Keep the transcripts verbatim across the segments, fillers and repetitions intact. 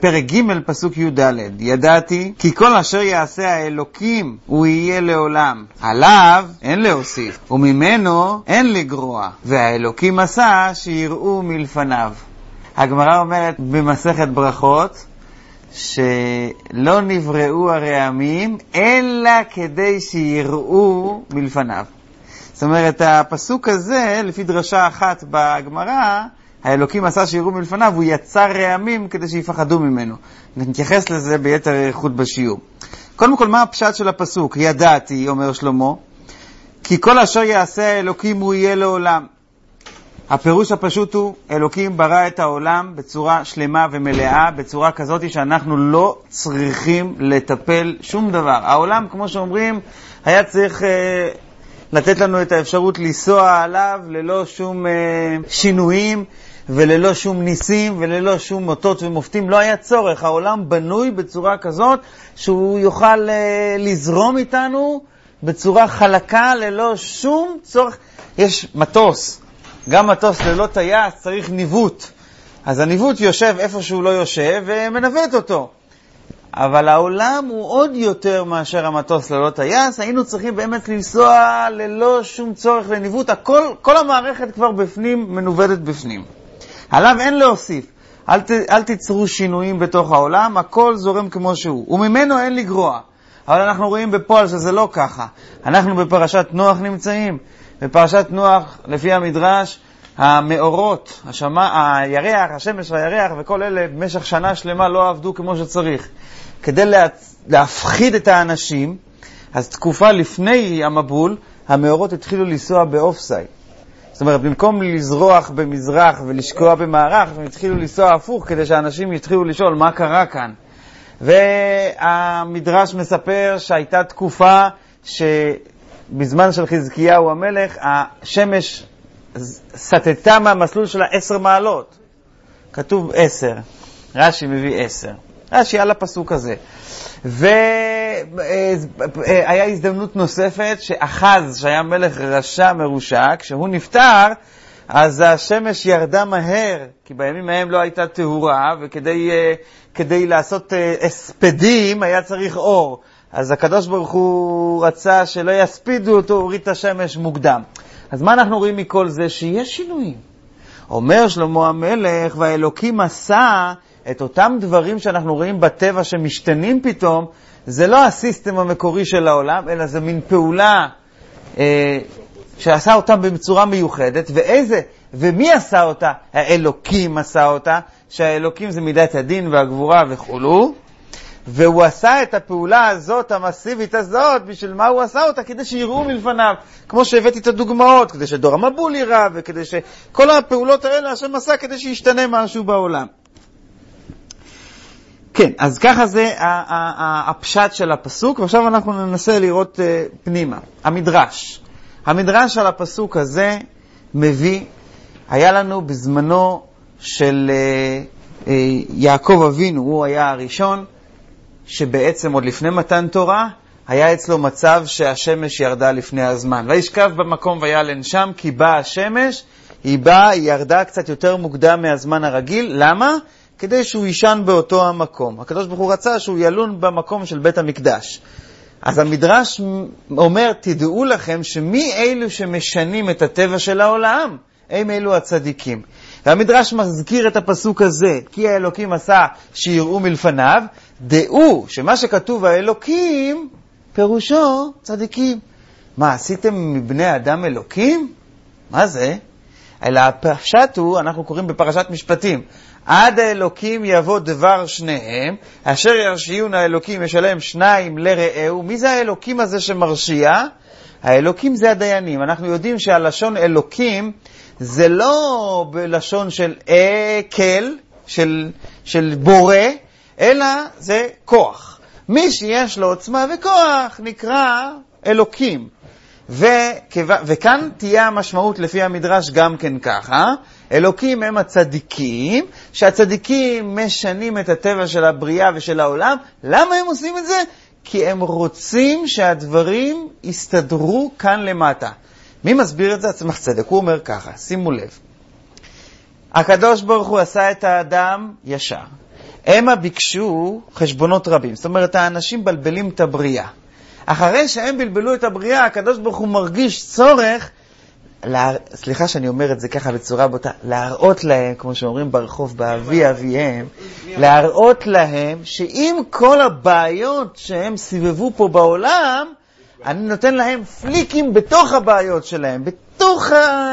פרק ג' פסוק י' ד' ידעתי כי כל אשר יעשה האלוקים הוא יהיה לעולם, עליו אין להוסיף וממנו אין לגרוע, והאלוקים עשה שיראו מלפניו. הגמרא אומרת במסכת ברכות שלא נבראו הרעמים אלא כדי שיראו מלפניו. זאת אומרת, הפסוק הזה, לפי דרשה אחת בגמרא, האלוקים עשה שיראו מלפניו, הוא יצר רעמים כדי שיפחדו ממנו. נתייחס לזה ביתר איכות בשיעור. קודם כל, מה הפשט של הפסוק? ידעתי, אומר שלמה, כי כל אשר יעשה האלוקים הוא יהיה לעולם. הפירוש הפשוט הוא, אלוקים ברא את העולם בצורה שלמה ומלאה, בצורה כזאת שאנחנו לא צריכים לטפל שום דבר. העולם, כמו שאומרים, היה צריך אה, לתת לנו את האפשרות לנסוע עליו ללא שום אה, שינויים, וללא שום ניסים, וללא שום מוטות ומופתים. לא היה צורך. העולם בנוי בצורה כזאת שהוא יוכל אה, לזרום איתנו בצורה חלקה, ללא שום צורך. יש מטוס. גם מטוס ללא טייס צריך ניווט. אז הניווט יושב איפה שהוא לא יושב ומנווט אותו. אבל העולם הוא עוד יותר מאשר המטוס ללא טייס. היינו צריכים באמת לנסוע ללא שום צורך לניווט. הכל, כל המערכת כבר בפנים, מנוודת בפנים. עליו אין להוסיף. אל, ת, אל תיצרו שינויים בתוך העולם. הכל זורם כמו שהוא. וממנו אין לגרוע. אבל אנחנו רואים בפועל שזה לא ככה. אנחנו בפרשת נוח נמצאים. בפרשת נוח, לפי המדרש, המאורות, השמה, הירח, השמש והירח וכל אלה במשך שנה שלמה לא עבדו כמו שצריך. כדי לה, להפחיד את האנשים, אז תקופה לפני המבול, המאורות התחילו לנסוע באופסייד. זאת אומרת, במקום לזרוח במזרח ולשקוע במערב, הם התחילו לנסוע הפוך כדי שאנשים יתחילו לשאול מה קרה כאן. והמדרש מספר שהייתה תקופה ש... בזמן של חזקיהו המלך, השמש סטתה מהמסלול שלה עשר מעלות. כתוב עשר. רש"י מביא עשר. רש"י על הפסוק הזה. והיה הזדמנות נוספת שאחז, שהיה מלך רשע מרושע, כשהוא נפטר, אז השמש ירדה מהר, כי בימים ההם לא הייתה תאורה, וכדי כדי לעשות הספדים היה צריך אור. אז הקדוש ברוך הוא רצה שלא יספידו אותו, הוריד את השמש מוקדם. אז מה אנחנו רואים מכל זה? שיש שינויים. אומר שלמה המלך, והאלוקים עשה את אותם דברים שאנחנו רואים בטבע שמשתנים פתאום, זה לא הסיסטם המקורי של העולם, אלא זה מין פעולה אה, שעשה אותם בצורה מיוחדת. ואיזה? ומי עשה אותה? האלוקים עשה אותה, שהאלוקים זה מידת הדין והגבורה וכולו. והוא עשה את הפעולה הזאת, המסיבית הזאת, בשביל מה הוא עשה אותה? כדי שיראו מלפניו, כמו שהבאתי את הדוגמאות, כדי שדור המבול יראה, וכדי שכל הפעולות האלה השם עשה כדי שישתנה משהו בעולם. כן, אז ככה זה הפשט של הפסוק, ועכשיו אנחנו ננסה לראות פנימה. המדרש. המדרש על הפסוק הזה מביא, היה לנו בזמנו של יעקב אבינו, הוא היה הראשון, שבעצם עוד לפני מתן תורה, היה אצלו מצב שהשמש ירדה לפני הזמן. וישכב במקום וילן שם, כי באה השמש, היא באה, היא ירדה קצת יותר מוקדם מהזמן הרגיל. למה? כדי שהוא יישן באותו המקום. הקדוש ברוך הוא רצה שהוא ילון במקום של בית המקדש. אז המדרש אומר, תדעו לכם שמי אלו שמשנים את הטבע של העולם, הם אלו הצדיקים. והמדרש מזכיר את הפסוק הזה, כי האלוקים עשה שיראו מלפניו, דעו שמה שכתוב האלוקים, פירושו צדיקים. מה, עשיתם מבני אדם אלוקים? מה זה? אלא הפשט הוא, אנחנו קוראים בפרשת משפטים, עד האלוקים יבוא דבר שניהם, אשר ירשיון האלוקים ישלם שניים לרעהו. מי זה האלוקים הזה שמרשיע? האלוקים זה הדיינים. אנחנו יודעים שהלשון אלוקים, זה לא בלשון של אקל, של, של בורא, אלא זה כוח. מי שיש לו עוצמה וכוח נקרא אלוקים. וכו... וכאן תהיה המשמעות לפי המדרש גם כן ככה. אלוקים הם הצדיקים, שהצדיקים משנים את הטבע של הבריאה ושל העולם. למה הם עושים את זה? כי הם רוצים שהדברים יסתדרו כאן למטה. מי מסביר את זה? עצמך צדק. הוא אומר ככה, שימו לב. הקדוש ברוך הוא עשה את האדם ישר. המה ביקשו חשבונות רבים. זאת אומרת, האנשים בלבלים את הבריאה. אחרי שהם בלבלו את הבריאה, הקדוש ברוך הוא מרגיש צורך, לה... סליחה שאני אומר את זה ככה בצורה בוטה, להראות להם, כמו שאומרים ברחוב, באבי אביהם, להראות להם שעם כל הבעיות שהם סיבבו פה בעולם, אני נותן להם פליקים בתוך הבעיות שלהם, בתוך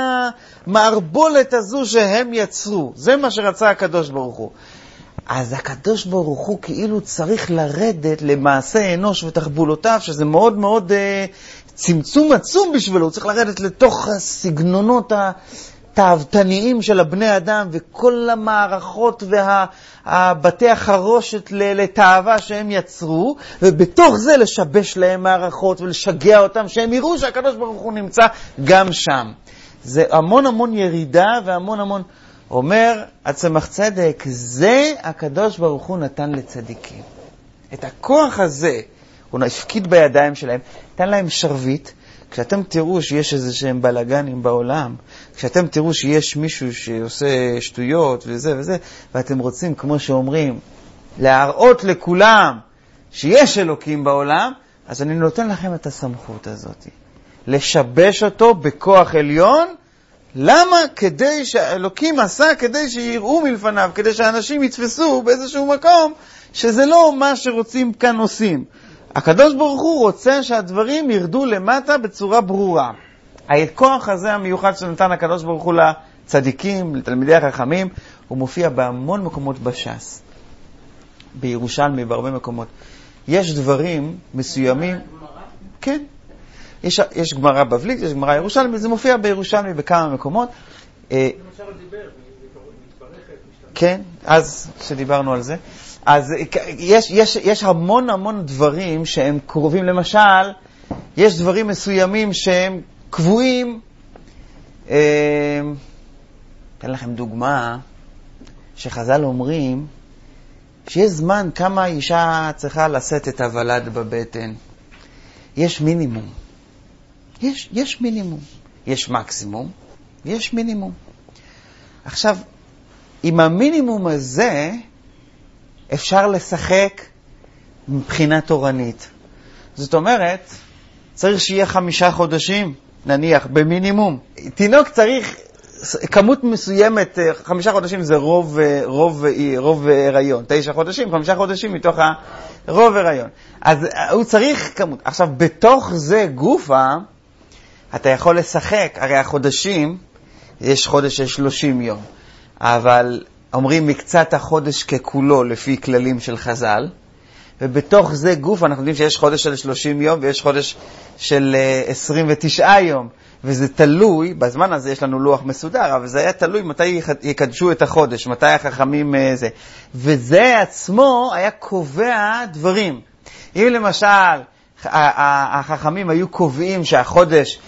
המערבולת הזו שהם יצרו. זה מה שרצה הקדוש ברוך הוא. אז הקדוש ברוך הוא כאילו צריך לרדת למעשה אנוש ותחבולותיו, שזה מאוד מאוד אה, צמצום עצום בשבילו. הוא צריך לרדת לתוך הסגנונות התאוותניים של הבני אדם, וכל המערכות והבתי החרושת לתאווה שהם יצרו, ובתוך זה לשבש להם מערכות ולשגע אותם, שהם יראו שהקדוש ברוך הוא נמצא גם שם. זה המון המון ירידה והמון המון... אומר הצמח צדק, זה הקדוש ברוך הוא נתן לצדיקים. את הכוח הזה הוא הפקיד בידיים שלהם, נתן להם שרביט. כשאתם תראו שיש איזה שהם בלגנים בעולם, כשאתם תראו שיש מישהו שעושה שטויות וזה וזה, ואתם רוצים, כמו שאומרים, להראות לכולם שיש אלוקים בעולם, אז אני נותן לכם את הסמכות הזאת. לשבש אותו בכוח עליון. למה? כדי שהאלוקים עשה, כדי שיראו מלפניו, כדי שאנשים יתפסו באיזשהו מקום, שזה לא מה שרוצים כאן עושים. הקדוש ברוך הוא רוצה שהדברים ירדו למטה בצורה ברורה. הכוח הזה המיוחד שנתן הקדוש ברוך הוא לצדיקים, לתלמידי החכמים, הוא מופיע בהמון מקומות בש"ס. בירושלמי, בהרבה מקומות. יש דברים מסוימים... כן. יש, יש גמרא בבלית, יש גמרא ירושלמי, זה מופיע בירושלמי בכמה מקומות. למשל דיבר, מתברכת, כן, אז שדיברנו על זה. אז יש, יש, יש המון המון דברים שהם קרובים. למשל, יש דברים מסוימים שהם קבועים. אתן לכם דוגמה, שחז"ל אומרים, שיש זמן כמה אישה צריכה לשאת את הוולד בבטן. יש מינימום. יש, יש מינימום. יש מקסימום, יש מינימום. עכשיו, עם המינימום הזה, אפשר לשחק מבחינה תורנית. זאת אומרת, צריך שיהיה חמישה חודשים, נניח, במינימום. תינוק צריך כמות מסוימת, חמישה חודשים זה רוב, רוב, רוב הריון. תשע חודשים, חמישה חודשים מתוך הרוב הריון. אז הוא צריך כמות. עכשיו, בתוך זה גופה, אתה יכול לשחק. הרי החודשים, יש חודש של שלושים יום. אבל אומרים מקצת החודש ככולו לפי כללים של חז"ל, ובתוך זה גוף אנחנו יודעים שיש חודש של שלושים יום ויש חודש של עשרים ותשעה יום, וזה תלוי, בזמן הזה יש לנו לוח מסודר, אבל זה היה תלוי מתי יקדשו את החודש, מתי החכמים זה, וזה עצמו היה קובע דברים. אם למשל החכמים היו קובעים שהחודש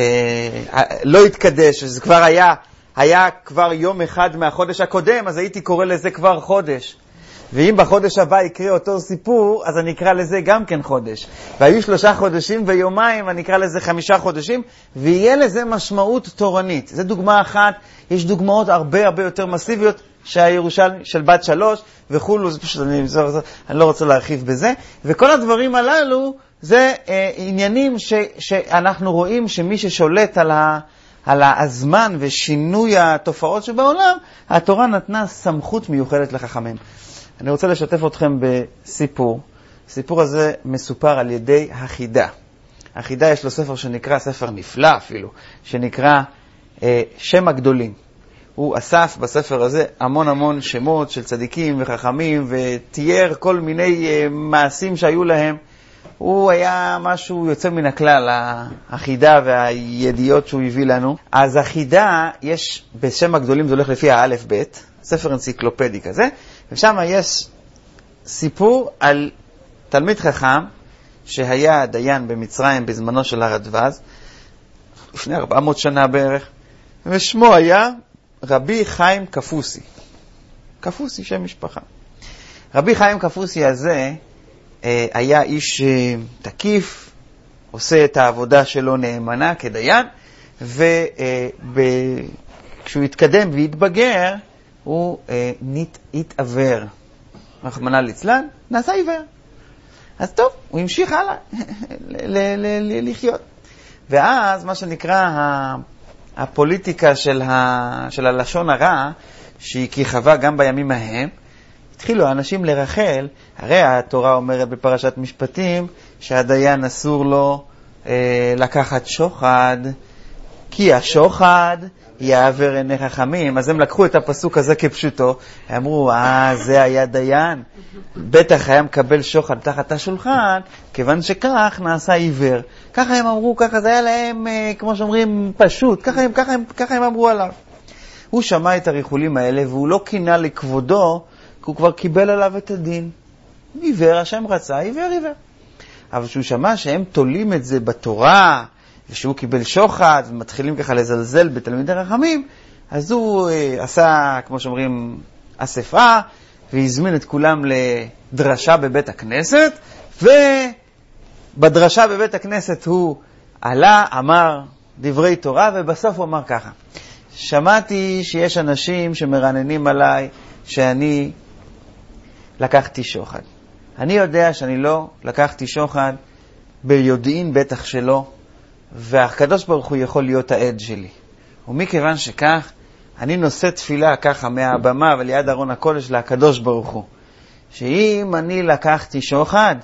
לא יתקדש, שזה כבר היה היה כבר יום אחד מהחודש הקודם, אז הייתי קורא לזה כבר חודש. ואם בחודש הבא יקרה אותו סיפור, אז אני אקרא לזה גם כן חודש. והיו שלושה חודשים ויומיים, אני אקרא לזה חמישה חודשים, ויהיה לזה משמעות תורנית. זו דוגמה אחת. יש דוגמאות הרבה הרבה יותר מסיביות, שהירושלמי של בת שלוש וכולו, זה פשוט, אני, אני לא רוצה להרחיב בזה. וכל הדברים הללו, זה אה, עניינים ש, שאנחנו רואים שמי ששולט על ה... על הזמן ושינוי התופעות שבעולם, התורה נתנה סמכות מיוחדת לחכמים. אני רוצה לשתף אתכם בסיפור. הסיפור הזה מסופר על ידי החידה. החידה יש לו ספר שנקרא, ספר נפלא אפילו, שנקרא אה, שם הגדולים. הוא אסף בספר הזה המון המון שמות של צדיקים וחכמים, ותיאר כל מיני אה, מעשים שהיו להם. הוא היה משהו יוצא מן הכלל, החידה והידיעות שהוא הביא לנו. אז החידה, יש בשם הגדולים, זה הולך לפי האלף בית, ספר אנציקלופדי כזה, ושם יש סיפור על תלמיד חכם שהיה דיין במצרים בזמנו של הרדווז, לפני ארבע מאות שנה בערך, ושמו היה רבי חיים קפוסי. קפוסי, שם משפחה. רבי חיים קפוסי הזה, היה איש תקיף, עושה את העבודה שלו נאמנה כדיין, וכשהוא התקדם והתבגר, הוא התעבר. רחמנא ליצלן, נעשה עיוור. אז טוב, הוא המשיך הלאה לחיות. ואז מה שנקרא הפוליטיקה של, ה, של הלשון הרע, שהיא כיכבה גם בימים ההם, התחילו האנשים לרחל. הרי התורה אומרת בפרשת משפטים שהדיין אסור לו אה, לקחת שוחד, כי השוחד יעבר עיני חכמים. אז הם לקחו את הפסוק הזה כפשוטו, אמרו, אה, זה היה דיין, בטח היה מקבל שוחד תחת השולחן, כיוון שכך נעשה עיוור. ככה הם אמרו, ככה זה היה להם, אה, כמו שאומרים, פשוט, ככה הם, ככה הם, ככה הם אמרו עליו. הוא שמע את הריחולים האלה, והוא לא קינה לכבודו, כי הוא כבר קיבל עליו את הדין. עיוור, השם רצה, עיוור, עיוור. אבל כשהוא שמע שהם תולים את זה בתורה, ושהוא קיבל שוחד, ומתחילים ככה לזלזל בתלמידי רחמים, אז הוא אה, עשה, כמו שאומרים, אספה, והזמין את כולם לדרשה בבית הכנסת, ובדרשה בבית הכנסת הוא עלה, אמר דברי תורה, ובסוף הוא אמר ככה, שמעתי שיש אנשים שמרננים עליי שאני לקחתי שוחד. אני יודע שאני לא לקחתי שוחד, ביודעין בטח שלא, והקדוש ברוך הוא יכול להיות העד שלי. ומכיוון שכך, אני נושא תפילה ככה מהבמה וליד ארון הקודש לקדוש ברוך הוא, שאם אני לקחתי שוחד,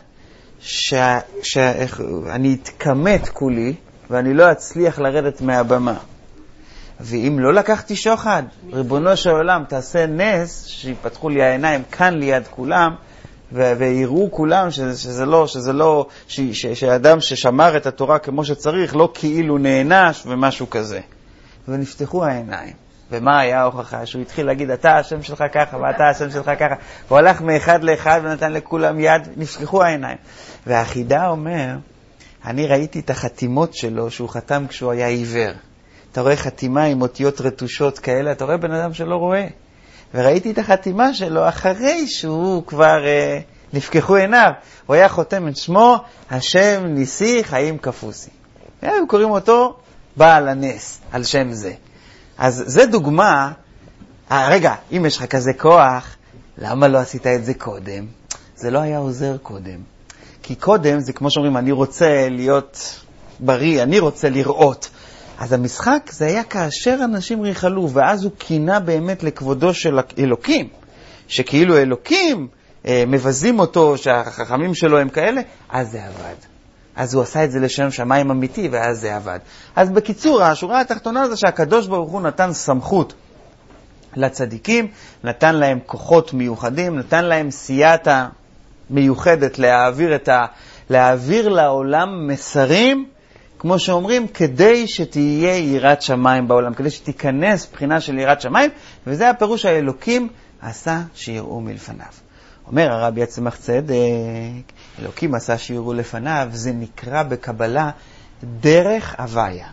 שאני אתכמת כולי, ואני לא אצליח לרדת מהבמה. ואם לא לקחתי שוחד, ריבונו של עולם, תעשה נס, שיפתחו לי העיניים כאן ליד כולם, ויראו כולם שזה, שזה לא, שזה לא, ש, ש, שאדם ששמר את התורה כמו שצריך, לא כאילו נענש ומשהו כזה. ונפתחו העיניים. ומה היה ההוכחה? שהוא התחיל להגיד, אתה השם שלך ככה, ואתה השם שלך ככה. הוא הלך מאחד לאחד ונתן לכולם יד, נפתחו העיניים. והחידה אומר, אני ראיתי את החתימות שלו, שהוא חתם כשהוא היה עיוור. אתה רואה חתימה עם אותיות רטושות כאלה, אתה רואה בן אדם שלא רואה. וראיתי את החתימה שלו אחרי שהוא כבר אה, נפקחו עיניו. הוא היה חותם את שמו, השם ניסי חיים כפוסי. הם קוראים אותו בעל הנס, על שם זה. אז זה דוגמה, אה, רגע, אם יש לך כזה כוח, למה לא עשית את זה קודם? זה לא היה עוזר קודם. כי קודם זה כמו שאומרים, אני רוצה להיות בריא, אני רוצה לראות. אז המשחק זה היה כאשר אנשים ריחלו, ואז הוא קינה באמת לכבודו של אלוקים, שכאילו אלוקים אה, מבזים אותו, שהחכמים שלו הם כאלה, אז זה עבד. אז הוא עשה את זה לשם שמיים אמיתי, ואז זה עבד. אז בקיצור, השורה התחתונה זה שהקדוש ברוך הוא נתן סמכות לצדיקים, נתן להם כוחות מיוחדים, נתן להם סייעתא מיוחדת להעביר, את ה... להעביר לעולם מסרים, כמו שאומרים, כדי שתהיה יראת שמיים בעולם, כדי שתיכנס בחינה של יראת שמיים, וזה הפירוש האלוקים עשה שיראו מלפניו. אומר הרבי צמח צדק, אלוקים עשה שיראו לפניו, זה נקרא בקבלה דרך הוויה.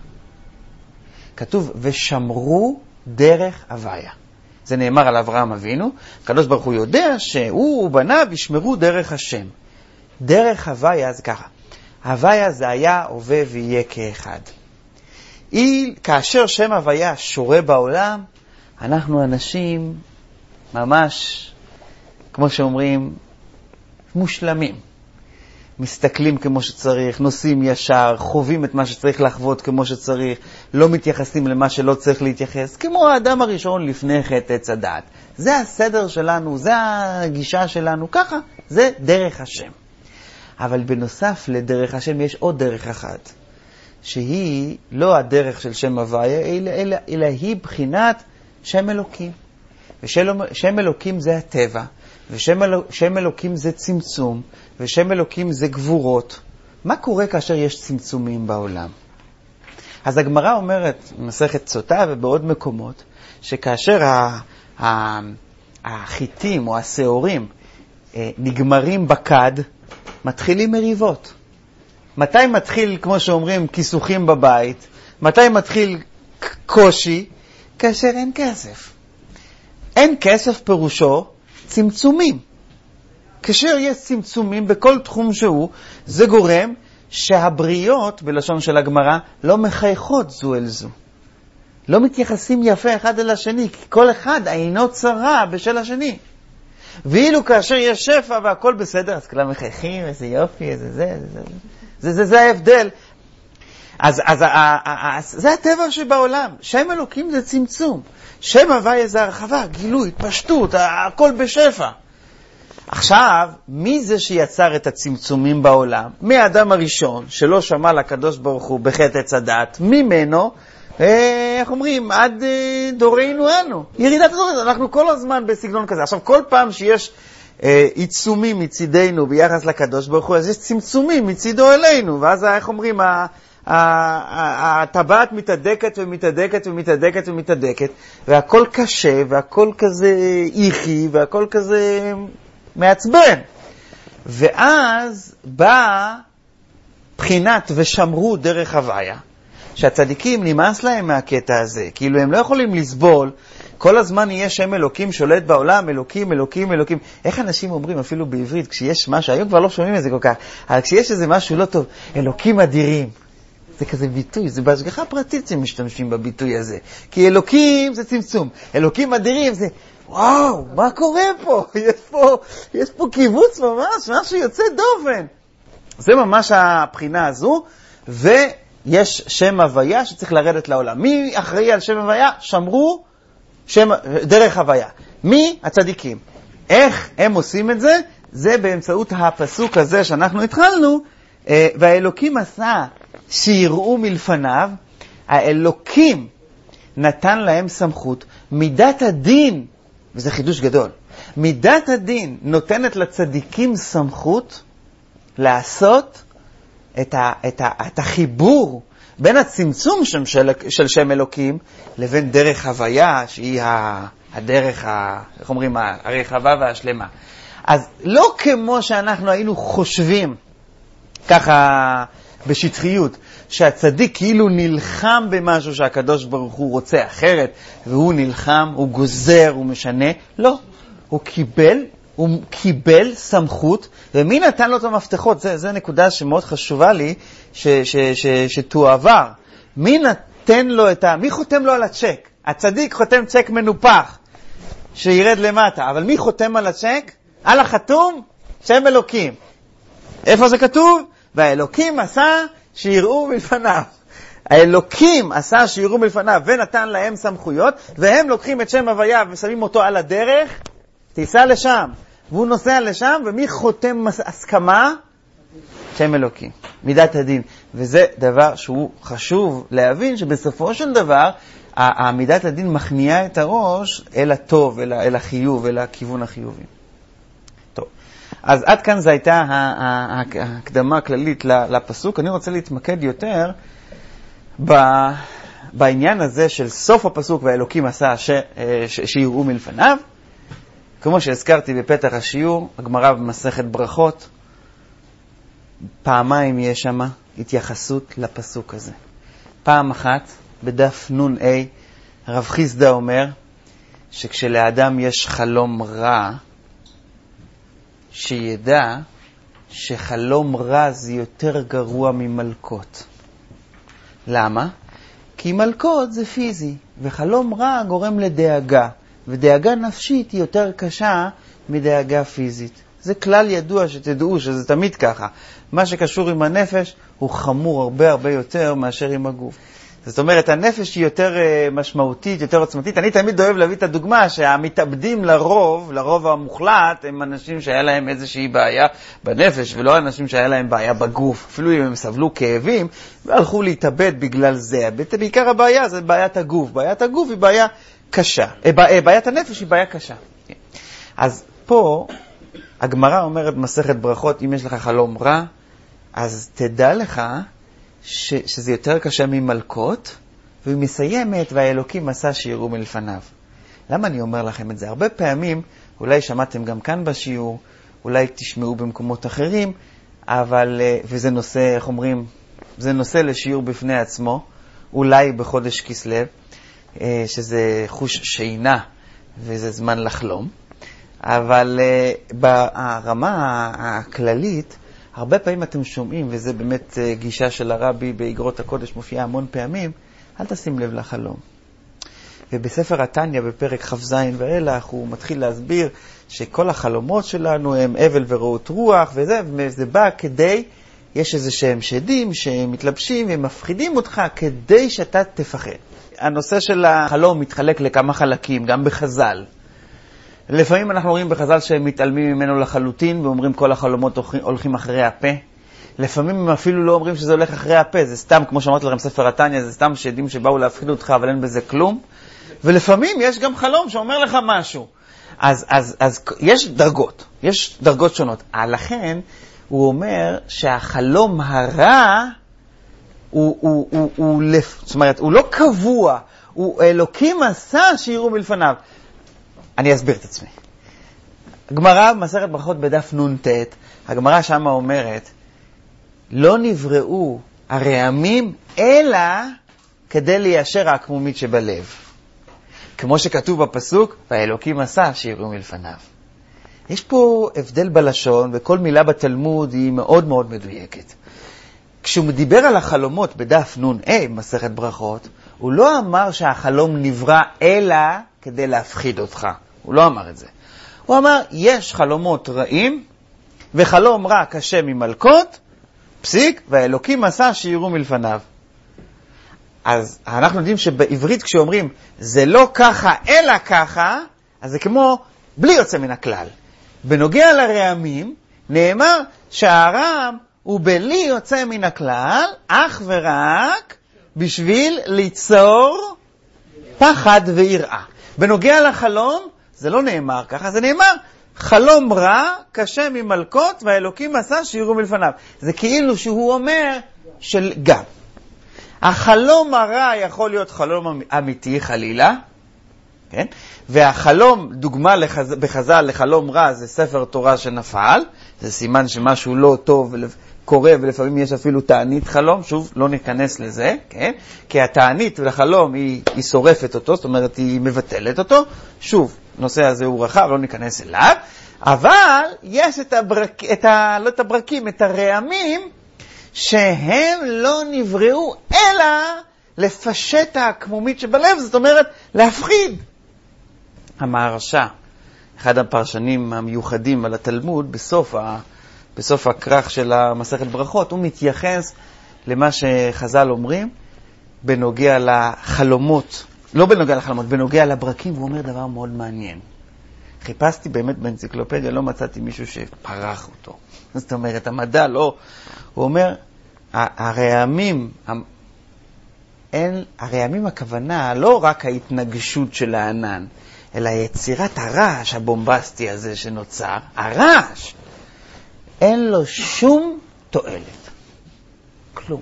כתוב, ושמרו דרך הוויה. זה נאמר על אברהם אבינו, הקדוש ברוך הוא יודע שהוא ובניו ישמרו דרך השם. דרך הוויה זה ככה. הוויה זה היה, הווה ויהיה כאחד. היא, כאשר שם הוויה שורה בעולם, אנחנו אנשים ממש, כמו שאומרים, מושלמים. מסתכלים כמו שצריך, נוסעים ישר, חווים את מה שצריך לחוות כמו שצריך, לא מתייחסים למה שלא צריך להתייחס, כמו האדם הראשון לפני חטא עץ הדעת. זה הסדר שלנו, זה הגישה שלנו, ככה, זה דרך השם. אבל בנוסף לדרך השם יש עוד דרך אחת, שהיא לא הדרך של שם הוויה, אלא, אלא, אלא היא בחינת שם אלוקים. ושם אלוקים זה הטבע, ושם אלו, שם אלוקים זה צמצום, ושם אלוקים זה גבורות. מה קורה כאשר יש צמצומים בעולם? אז הגמרא אומרת, מסכת סוטה ובעוד מקומות, שכאשר ה, ה, החיטים או השעורים נגמרים בקד, מתחילים מריבות. מתי מתחיל, כמו שאומרים, כיסוכים בבית? מתי מתחיל קושי? כאשר אין כסף. אין כסף פירושו צמצומים. כאשר יש צמצומים בכל תחום שהוא, זה גורם שהבריות, בלשון של הגמרא, לא מחייכות זו אל זו. לא מתייחסים יפה אחד אל השני, כי כל אחד אינו צרה בשל השני. ואילו כאשר יש שפע והכל בסדר, אז כולם מחייכים, איזה יופי, איזה זה, זה, זה, זה, זה ההבדל. אז, אז, אז זה הטבע שבעולם. שם אלוקים זה צמצום. שם הוויה זה הרחבה, גילוי, פשטות, הכל בשפע. עכשיו, מי זה שיצר את הצמצומים בעולם? מהאדם הראשון, שלא שמע לקדוש ברוך הוא בחטא עץ הדעת, ממנו, איך אומרים, עד דורנו אנו. ירידת הדורנו, אנחנו כל הזמן בסגנון כזה. עכשיו, כל פעם שיש אה, עיצומים מצידנו ביחס לקדוש ברוך הוא, אז יש צמצומים מצידו אלינו, ואז איך אומרים, הטבעת מתהדקת ומתהדקת ומתהדקת ומתהדקת, והכל קשה, והכל כזה איכי, והכל כזה מעצבן. ואז באה בחינת ושמרו דרך הוויה, שהצדיקים נמאס להם מהקטע הזה, כאילו הם לא יכולים לסבול, כל הזמן יהיה שם אלוקים שולט בעולם, אלוקים, אלוקים, אלוקים. איך אנשים אומרים אפילו בעברית, כשיש משהו, היום כבר לא שומעים את זה כל כך, אבל כשיש איזה משהו לא טוב, אלוקים אדירים. זה כזה ביטוי, זה בהשגחה פרטית שמשתמשים בביטוי הזה. כי אלוקים זה צמצום, אלוקים אדירים זה, וואו, מה קורה פה? יש פה, יש פה קיבוץ ממש, משהו יוצא דופן. זה ממש הבחינה הזו, ויש שם הוויה שצריך לרדת לעולם. מי אחראי על שם הוויה? שמרו שם, דרך הוויה. מי? הצדיקים. איך הם עושים את זה? זה באמצעות הפסוק הזה שאנחנו התחלנו, והאלוקים עשה שיראו מלפניו, האלוקים נתן להם סמכות, מידת הדין, וזה חידוש גדול, מידת הדין נותנת לצדיקים סמכות לעשות את, ה, את, ה, את החיבור בין הצמצום שם של, של שם אלוקים לבין דרך הוויה, שהיא הדרך, ה, איך אומרים, הרחבה והשלמה. אז לא כמו שאנחנו היינו חושבים, ככה בשטחיות, שהצדיק כאילו נלחם במשהו שהקדוש ברוך הוא רוצה אחרת, והוא נלחם, הוא גוזר, הוא משנה. לא, הוא קיבל, הוא קיבל סמכות, ומי נתן לו את המפתחות? זה, זה נקודה שמאוד חשובה לי, ש, ש, ש, שתועבר. מי נתן לו את ה... מי חותם לו על הצ'ק? הצדיק חותם צ'ק מנופח, שירד למטה, אבל מי חותם על הצ'ק? על החתום, שם אלוקים. איפה זה כתוב? והאלוקים עשה שיראו מלפניו. האלוקים עשה שיראו מלפניו ונתן להם סמכויות, והם לוקחים את שם הוויה ושמים אותו על הדרך, תיסע לשם. והוא נוסע לשם, ומי חותם הסכמה? שם אלוקים. מידת הדין. וזה דבר שהוא חשוב להבין, שבסופו של דבר, מידת הדין מכניעה את הראש אל הטוב, אל, אל החיוב, אל הכיוון החיובי. אז עד כאן זו הייתה ההקדמה הכללית לפסוק. אני רוצה להתמקד יותר בעניין הזה של סוף הפסוק, והאלוקים עשה שיראו מלפניו. כמו שהזכרתי בפתח השיעור, הגמרא במסכת ברכות, פעמיים יש שם התייחסות לפסוק הזה. פעם אחת, בדף נון A, הרב חיסדא אומר שכשלאדם יש חלום רע, שידע שחלום רע זה יותר גרוע ממלכות. למה? כי מלכות זה פיזי, וחלום רע גורם לדאגה, ודאגה נפשית היא יותר קשה מדאגה פיזית. זה כלל ידוע שתדעו שזה תמיד ככה. מה שקשור עם הנפש הוא חמור הרבה הרבה יותר מאשר עם הגוף. זאת אומרת, הנפש היא יותר משמעותית, יותר עוצמתית. אני תמיד אוהב להביא את הדוגמה שהמתאבדים לרוב, לרוב המוחלט, הם אנשים שהיה להם איזושהי בעיה בנפש, ולא אנשים שהיה להם בעיה בגוף. אפילו אם הם סבלו כאבים, והלכו להתאבד בגלל זה. בעיקר הבעיה זה בעיית הגוף. בעיית הגוף היא בעיה קשה. בעיית הנפש היא בעיה קשה. אז פה, הגמרא אומרת מסכת ברכות, אם יש לך חלום רע, אז תדע לך ש, שזה יותר קשה ממלכות, והיא מסיימת, והאלוקים עשה שיראו מלפניו. למה אני אומר לכם את זה? הרבה פעמים, אולי שמעתם גם כאן בשיעור, אולי תשמעו במקומות אחרים, אבל, וזה נושא, איך אומרים, זה נושא לשיעור בפני עצמו, אולי בחודש כסלו, שזה חוש שינה, וזה זמן לחלום. אבל ברמה הכללית, הרבה פעמים אתם שומעים, וזה באמת גישה של הרבי באגרות הקודש, מופיעה המון פעמים, אל תשים לב לחלום. ובספר התניא, בפרק ח' ז' ואילך, הוא מתחיל להסביר שכל החלומות שלנו הם אבל ורעות רוח וזה, וזה בא כדי, יש איזה שהם שדים שמתלבשים ומפחידים אותך כדי שאתה תפחד. הנושא של החלום מתחלק לכמה חלקים, גם בחז"ל. לפעמים אנחנו רואים בחז"ל שהם מתעלמים ממנו לחלוטין ואומרים כל החלומות הולכים אחרי הפה. לפעמים הם אפילו לא אומרים שזה הולך אחרי הפה, זה סתם, כמו שאמרתי לכם, ספר התניא, זה סתם שדים שבאו להפחיד אותך, אבל אין בזה כלום. ולפעמים יש גם חלום שאומר לך משהו. אז, אז, אז יש דרגות, יש דרגות שונות. לכן הוא אומר שהחלום הרע הוא, הוא, הוא, הוא, הוא, זאת אומרת, הוא לא קבוע, הוא אלוקים עשה שיראו מלפניו. אני אסביר את עצמי. הגמרא במסכת ברכות בדף נ"ט, הגמרא שמה אומרת, לא נבראו הרעמים אלא כדי ליישר העקמומית שבלב. כמו שכתוב בפסוק, והאלוקים עשה שיראו מלפניו. יש פה הבדל בלשון, וכל מילה בתלמוד היא מאוד מאוד מדויקת. כשהוא מדבר על החלומות בדף נ"ה, מסכת ברכות, הוא לא אמר שהחלום נברא אלא כדי להפחיד אותך. הוא לא אמר את זה. הוא אמר, יש חלומות רעים, וחלום רע קשה ממלכות, פסיק, והאלוקים עשה שיראו מלפניו. אז אנחנו יודעים שבעברית כשאומרים, זה לא ככה אלא ככה, אז זה כמו בלי יוצא מן הכלל. בנוגע לרעמים, נאמר שהרעם הוא בלי יוצא מן הכלל, אך ורק בשביל ליצור פחד ויראה. בנוגע לחלום, זה לא נאמר ככה, זה נאמר, חלום רע קשה ממלכות והאלוקים עשה שיראו מלפניו. זה כאילו שהוא אומר של גם. החלום הרע יכול להיות חלום אמיתי חלילה, כן? והחלום, דוגמה לחז... בחז"ל לחלום רע זה ספר תורה שנפל, זה סימן שמשהו לא טוב קורה ולפעמים יש אפילו תענית חלום, שוב לא ניכנס לזה, כן? כי התענית לחלום היא, היא שורפת אותו, זאת אומרת היא מבטלת אותו, שוב, הנושא הזה הוא רחב, לא ניכנס אליו, אבל יש את, הברק... את, ה... לא את הברקים, את הרעמים, שהם לא נבראו אלא לפשט העקמומית שבלב, זאת אומרת להפחיד. המהרש"א, אחד הפרשנים המיוחדים על התלמוד, בסוף, ה... בסוף הכרך של המסכת ברכות, הוא מתייחס למה שחז"ל אומרים בנוגע לחלומות, לא בנוגע לחלומות, בנוגע לברקים, והוא אומר דבר מאוד מעניין. חיפשתי באמת באנציקלופדיה, לא מצאתי מישהו שפרח אותו. זאת אומרת, המדע לא... הוא אומר, הרעמים, אין, הרעמים הכוונה לא רק ההתנגשות של הענן, אלא יצירת הרעש הבומבסטי הזה שנוצר. הרעש, אין לו שום תועלת. כלום.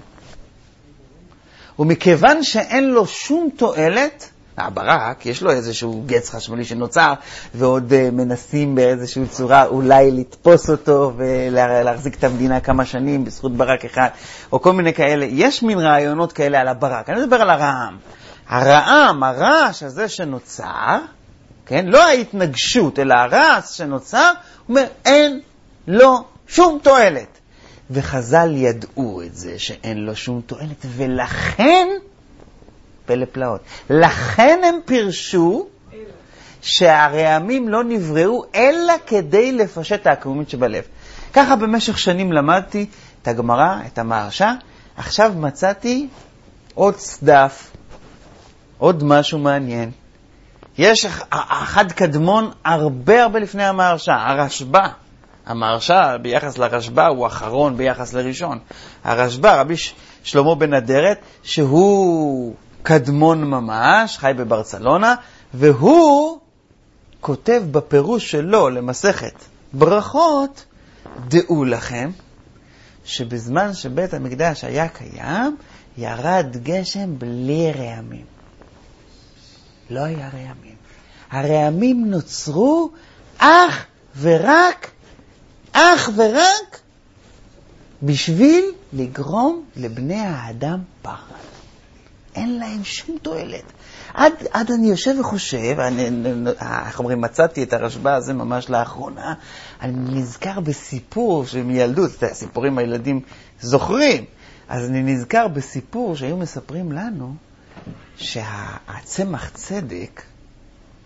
ומכיוון שאין לו שום תועלת, הברק, יש לו איזשהו גץ חשמלי שנוצר, ועוד uh, מנסים באיזושהי צורה אולי לתפוס אותו ולהחזיק את המדינה כמה שנים בזכות ברק אחד, או כל מיני כאלה. יש מין רעיונות כאלה על הברק. אני מדבר על הרעם. הרעם, הרעש הזה שנוצר, כן? לא ההתנגשות, אלא הרעש שנוצר, הוא אומר, אין לו שום תועלת. וחז"ל ידעו את זה שאין לו שום תועלת, ולכן פלא פלאות. לכן הם פירשו שהרעמים לא נבראו אלא כדי לפשט העקמומית שבלב. ככה במשך שנים למדתי את הגמרא, את המהרש"א. עכשיו מצאתי עוד צדף, עוד משהו מעניין. יש אחד קדמון הרבה הרבה לפני המהרש"א, הרשב"א. המהרש"א ביחס לרשב"א הוא אחרון ביחס לראשון. הרשב"א, רבי שלמה בן אדרת, שהוא קדמון ממש, חי בברצלונה, והוא כותב בפירוש שלו למסכת ברכות, דעו לכם שבזמן שבית המקדש היה קיים, ירד גשם בלי רעמים. לא היה רעמים. הרעמים נוצרו אך ורק, אך ורק, בשביל לגרום לבני האדם פחד. אין להם שום תועלת. עד, עד אני יושב וחושב, אני, איך אומרים, מצאתי את הרשב"א הזה ממש לאחרונה, אני נזכר בסיפור שמילדות, סיפורים הילדים זוכרים, אז אני נזכר בסיפור שהיו מספרים לנו, שהצמח צדק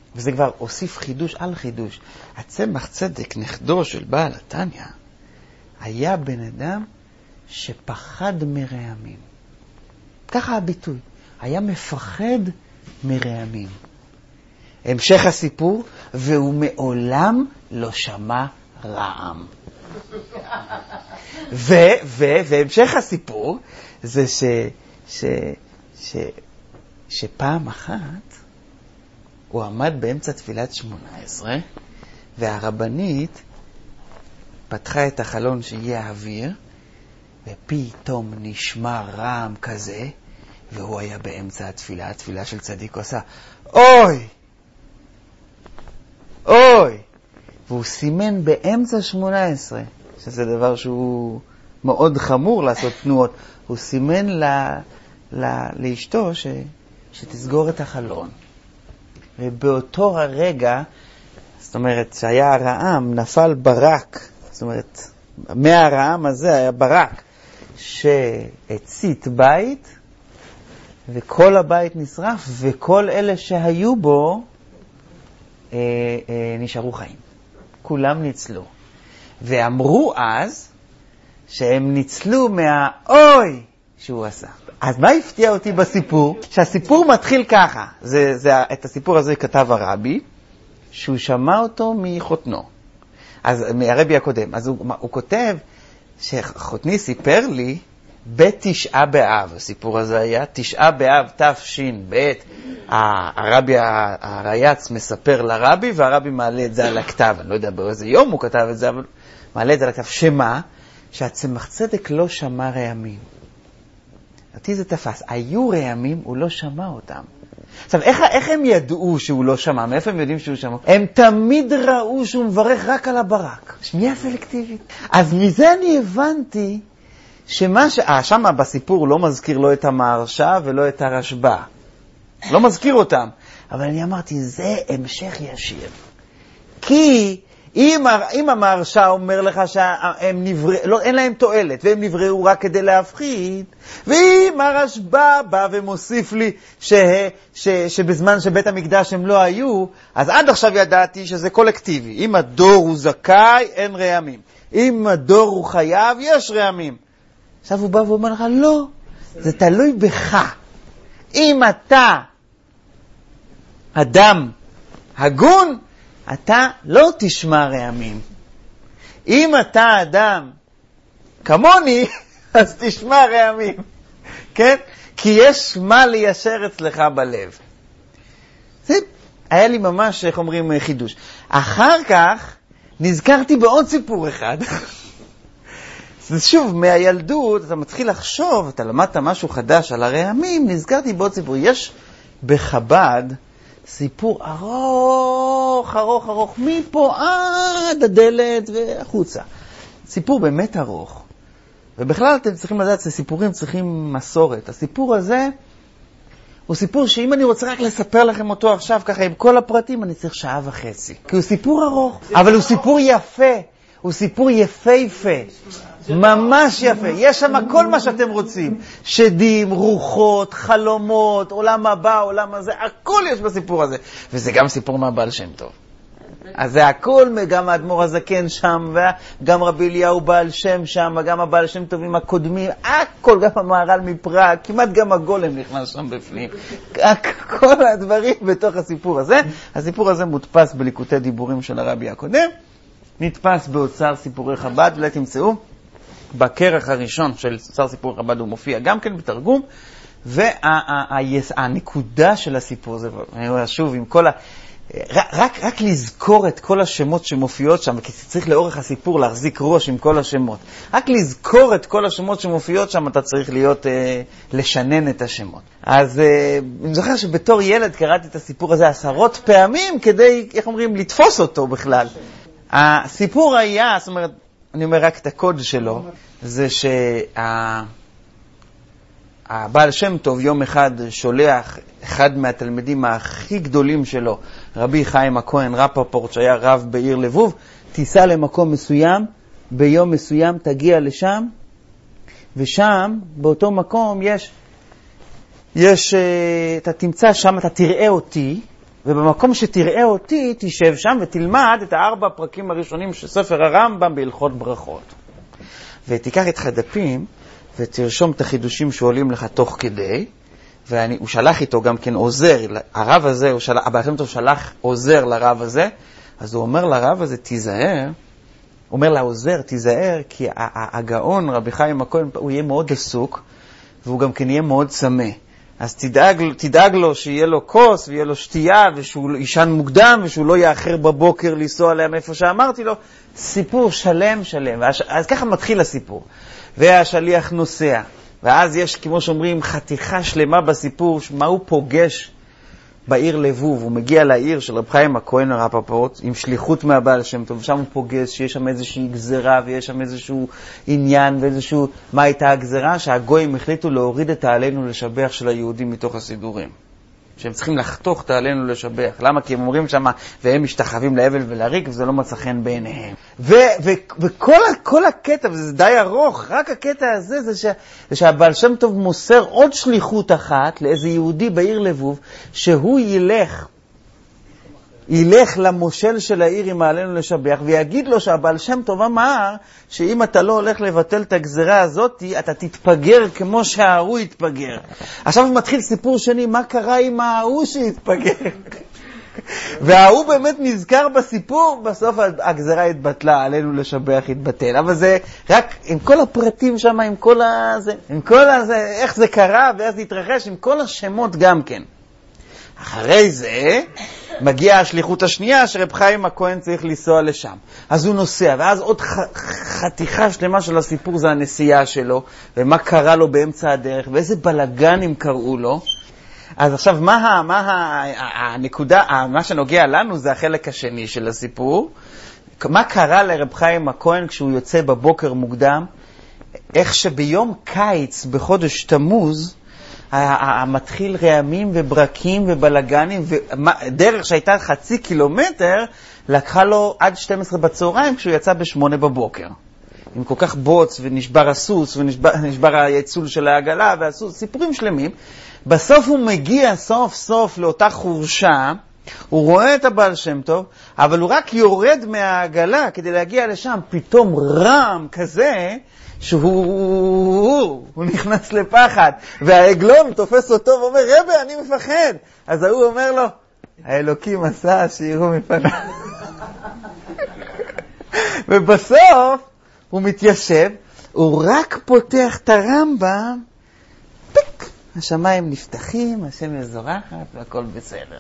וזה כבר הוסיף חידוש על חידוש. הצמח צדק, נכדו של בעל התניא, היה בן אדם שפחד מרעמים. ככה הביטוי. היה מפחד מרעמים. המשך הסיפור, והוא מעולם לא שמע רעם. ו, ו, והמשך הסיפור זה ש, ש, ש, שפעם אחת הוא עמד באמצע תפילת שמונה עשרה, והרבנית פתחה את החלון שיהיה אוויר, ופתאום נשמע רעם כזה, והוא היה באמצע התפילה, התפילה של צדיק, הוא עשה, אוי! אוי! והוא סימן באמצע שמונה עשרה, שזה דבר שהוא מאוד חמור לעשות תנועות, הוא סימן ל, ל, לאשתו ש, שתסגור את החלון. ובאותו הרגע, זאת אומרת, שהיה הרעם, נפל ברק, זאת אומרת, מהרעם הזה היה ברק, שהצית בית, וכל הבית נשרף, וכל אלה שהיו בו אה, אה, נשארו חיים. כולם ניצלו. ואמרו אז שהם ניצלו מהאוי שהוא עשה. אז מה הפתיע אותי בסיפור? שהסיפור מתחיל ככה. זה, זה, את הסיפור הזה כתב הרבי, שהוא שמע אותו מחותנו. אז מהרבי הקודם. אז הוא, הוא כותב שחותני סיפר לי בתשעה באב. הסיפור הזה היה תשעה באב תש"ב. הרבי הרייץ מספר לרבי, והרבי מעלה את זה על הכתב. אני לא יודע באיזה יום הוא כתב את זה, אבל מעלה את זה על הכתב. שמה? שהצמח צדק לא שמע רעמים. אותי זה תפס. היו רעמים, הוא לא שמע אותם. עכשיו, איך, איך הם ידעו שהוא לא שמע? מאיפה הם יודעים שהוא שמע? הם תמיד ראו שהוא מברך רק על הברק. שמיעה סלקטיבית. אז מזה אני הבנתי שמה ש... אה, שמה בסיפור לא מזכיר לא את המהרש"א ולא את הרשב"א. לא מזכיר אותם. אבל אני אמרתי, זה המשך ישיר. כי אם, אם המהרש"א אומר לך שהם נברא, לא, אין להם תועלת, והם נבראו רק כדי להפחיד, ואם הרשב"א בא ומוסיף לי ש, ש, שבזמן שבית המקדש הם לא היו, אז עד עכשיו ידעתי שזה קולקטיבי. אם הדור הוא זכאי, אין רעמים. אם הדור הוא חייב, יש רעמים. עכשיו הוא בא ואומר לך, לא, זה תלוי בך. אם אתה אדם הגון, אתה לא תשמע רעמים. אם אתה אדם כמוני, אז תשמע רעמים. כן? כי יש מה ליישר אצלך בלב. זה היה לי ממש, איך אומרים, חידוש. אחר כך נזכרתי בעוד סיפור אחד. זה שוב, מהילדות, אתה מתחיל לחשוב, אתה למדת משהו חדש על הרעמים, נזכרתי בעוד סיפור. יש בחב"ד סיפור ארוך, ארוך, ארוך, מפה עד הדלת והחוצה. סיפור באמת ארוך. ובכלל אתם צריכים לדעת, סיפורים צריכים מסורת. הסיפור הזה הוא סיפור שאם אני רוצה רק לספר לכם אותו עכשיו, ככה עם כל הפרטים, אני צריך שעה וחצי. כי הוא סיפור ארוך, אבל הוא סיפור יפה. הוא סיפור יפהפה. ממש יפה. יש שם כל מה שאתם רוצים. שדים, רוחות, חלומות, עולם הבא, עולם הזה, הכל יש בסיפור הזה. וזה גם סיפור מהבעל שם טוב. אז זה הכל, גם האדמו"ר הזקן שם, וגם רבי אליהו בעל שם שם, וגם הבעל שם טובים הקודמים, הכל, גם המהר"ל מפראג, כמעט גם הגולם נכנס שם בפנים. כל הדברים בתוך הסיפור הזה. הסיפור הזה מודפס בליקוטי דיבורים של הרבי הקודם, נתפס באוצר סיפורי חב"ד, אולי תמצאו. בכרך הראשון של אוצר סיפורי חב"ד הוא מופיע גם כן בתרגום, והנקודה של הסיפור זה, אני אומר שוב, עם כל ה... רק, רק לזכור את כל השמות שמופיעות שם, כי צריך לאורך הסיפור להחזיק ראש עם כל השמות. רק לזכור את כל השמות שמופיעות שם, אתה צריך להיות, אה, לשנן את השמות. אז אה, אני זוכר שבתור ילד קראתי את הסיפור הזה עשרות פעמים, כדי, איך אומרים, לתפוס אותו בכלל. הסיפור היה, זאת אומרת, אני אומר רק את הקוד שלו, זה שהבעל שם טוב יום אחד שולח אחד מהתלמידים הכי גדולים שלו, רבי חיים הכהן רפפורט, שהיה רב בעיר לבוב, תיסע למקום מסוים, ביום מסוים תגיע לשם, ושם, באותו מקום, יש, יש, אתה תמצא שם, אתה תראה אותי, ובמקום שתראה אותי, תשב שם ותלמד את הארבע הפרקים הראשונים של ספר הרמב"ם בהלכות ברכות. ותיקח איתך דפים, ותרשום את החידושים שעולים לך תוך כדי, והוא שלח איתו גם כן עוזר, הרב הזה, הוא שלח, הבעל שם טוב שלח עוזר לרב הזה, אז הוא אומר לרב הזה, תיזהר, הוא אומר לעוזר, תיזהר, כי הגאון, רבי חיים הכהן, הוא יהיה מאוד עסוק, והוא גם כן יהיה מאוד צמא. אז תדאג, תדאג לו שיהיה לו כוס, ויהיה לו שתייה, ושהוא יישן מוקדם, ושהוא לא יאחר בבוקר לנסוע עליהם איפה שאמרתי לו. סיפור שלם שלם. אז ככה מתחיל הסיפור. והשליח נוסע. ואז יש, כמו שאומרים, חתיכה שלמה בסיפור, מה הוא פוגש בעיר לבוב. הוא מגיע לעיר של רב חיים הכהן הרפפורט, עם שליחות מהבעל שם טוב, שם הוא פוגש שיש שם איזושהי גזרה, ויש שם איזשהו עניין, ואיזשהו, מה הייתה הגזרה? שהגויים החליטו להוריד את העלינו לשבח של היהודים מתוך הסידורים. שהם צריכים לחתוך את העלינו לשבח. למה? כי הם אומרים שם, והם משתחווים להבל ולריק, וזה לא מצא חן בעיניהם. ו- ו- וכל כל הקטע, וזה די ארוך, רק הקטע הזה, זה, ש- זה שהבעל שם טוב מוסר עוד שליחות אחת לאיזה יהודי בעיר לבוב, שהוא ילך, ילך למושל של העיר עם העלינו לשבח, ויגיד לו שהבעל שם טוב אמר, שאם אתה לא הולך לבטל את הגזרה הזאת, אתה תתפגר כמו שההוא יתפגר. עכשיו מתחיל סיפור שני, מה קרה עם ההוא שיתפגר? וההוא באמת נזכר בסיפור, בסוף הגזרה התבטלה, עלינו לשבח התבטל. אבל זה רק עם כל הפרטים שם, עם כל הזה, עם כל הזה, איך זה קרה ואיך זה התרחש, עם כל השמות גם כן. אחרי זה מגיעה השליחות השנייה שרב חיים הכהן צריך לנסוע לשם. אז הוא נוסע, ואז עוד ח- חתיכה שלמה של הסיפור זה הנסיעה שלו, ומה קרה לו באמצע הדרך, ואיזה בלגנים קראו לו. אז עכשיו מה, מה הנקודה, מה שנוגע לנו זה החלק השני של הסיפור. מה קרה לרב חיים הכהן כשהוא יוצא בבוקר מוקדם? איך שביום קיץ בחודש תמוז, המתחיל רעמים וברקים ובלגנים, ודרך שהייתה חצי קילומטר, לקחה לו עד שתים עשרה בצהריים כשהוא יצא בשמונה בבוקר. עם כל כך בוץ ונשבר הסוס ונשבר היצול של העגלה והסוס, סיפורים שלמים. בסוף הוא מגיע סוף סוף לאותה חורשה, הוא רואה את הבעל שם טוב, אבל הוא רק יורד מהעגלה כדי להגיע לשם, פתאום רם כזה, שהוא הוא נכנס לפחד, והעגלון תופס אותו ואומר, רבי, אני מפחד. אז הוא אומר לו, האלוקים עשה שיראו מפניו. ובסוף הוא מתיישב, הוא רק פותח את הרמב"ם, פיק, השמיים נפתחים, השם יזורחת והכל בסדר.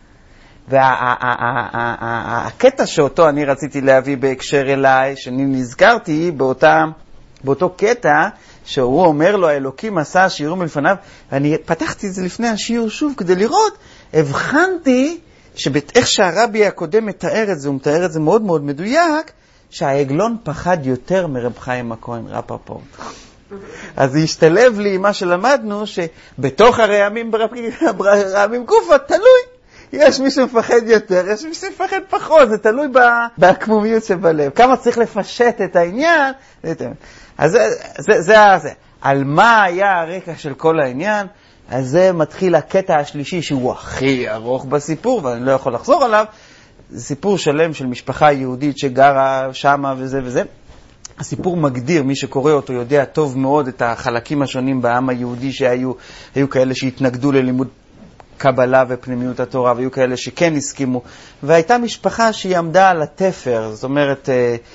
והקטע שאותו אני רציתי להביא בהקשר אליי, שאני נזכרתי באותה באותו קטע שהוא אומר לו, האלוקים עשה שיראו מלפניו, ואני פתחתי את זה לפני השיעור שוב כדי לראות, הבחנתי שאיך שהרבי הקודם מתאר את זה, הוא מתאר את זה מאוד מאוד מדויק, שהעגלון פחד יותר מרב חיים הכהן רפפורט. אז זה השתלב לי מה שלמדנו, שבתוך הרעמים ברעמים גופה, תלוי. יש מי שמפחד יותר, יש מי שמפחד פחות, זה תלוי בהקמומיות שבלב. כמה צריך לפשט את העניין. אז זה, זה, זה, זה. על מה היה הרקע של כל העניין? אז זה מתחיל הקטע השלישי שהוא הכי ארוך בסיפור, ואני לא יכול לחזור עליו. זה סיפור שלם של משפחה יהודית שגרה שמה וזה וזה. הסיפור מגדיר, מי שקורא אותו יודע טוב מאוד את החלקים השונים בעם היהודי שהיו, היו כאלה שהתנגדו ללימוד קבלה ופנימיות התורה, והיו כאלה שכן הסכימו. והייתה משפחה שהיא עמדה על התפר, זאת אומרת,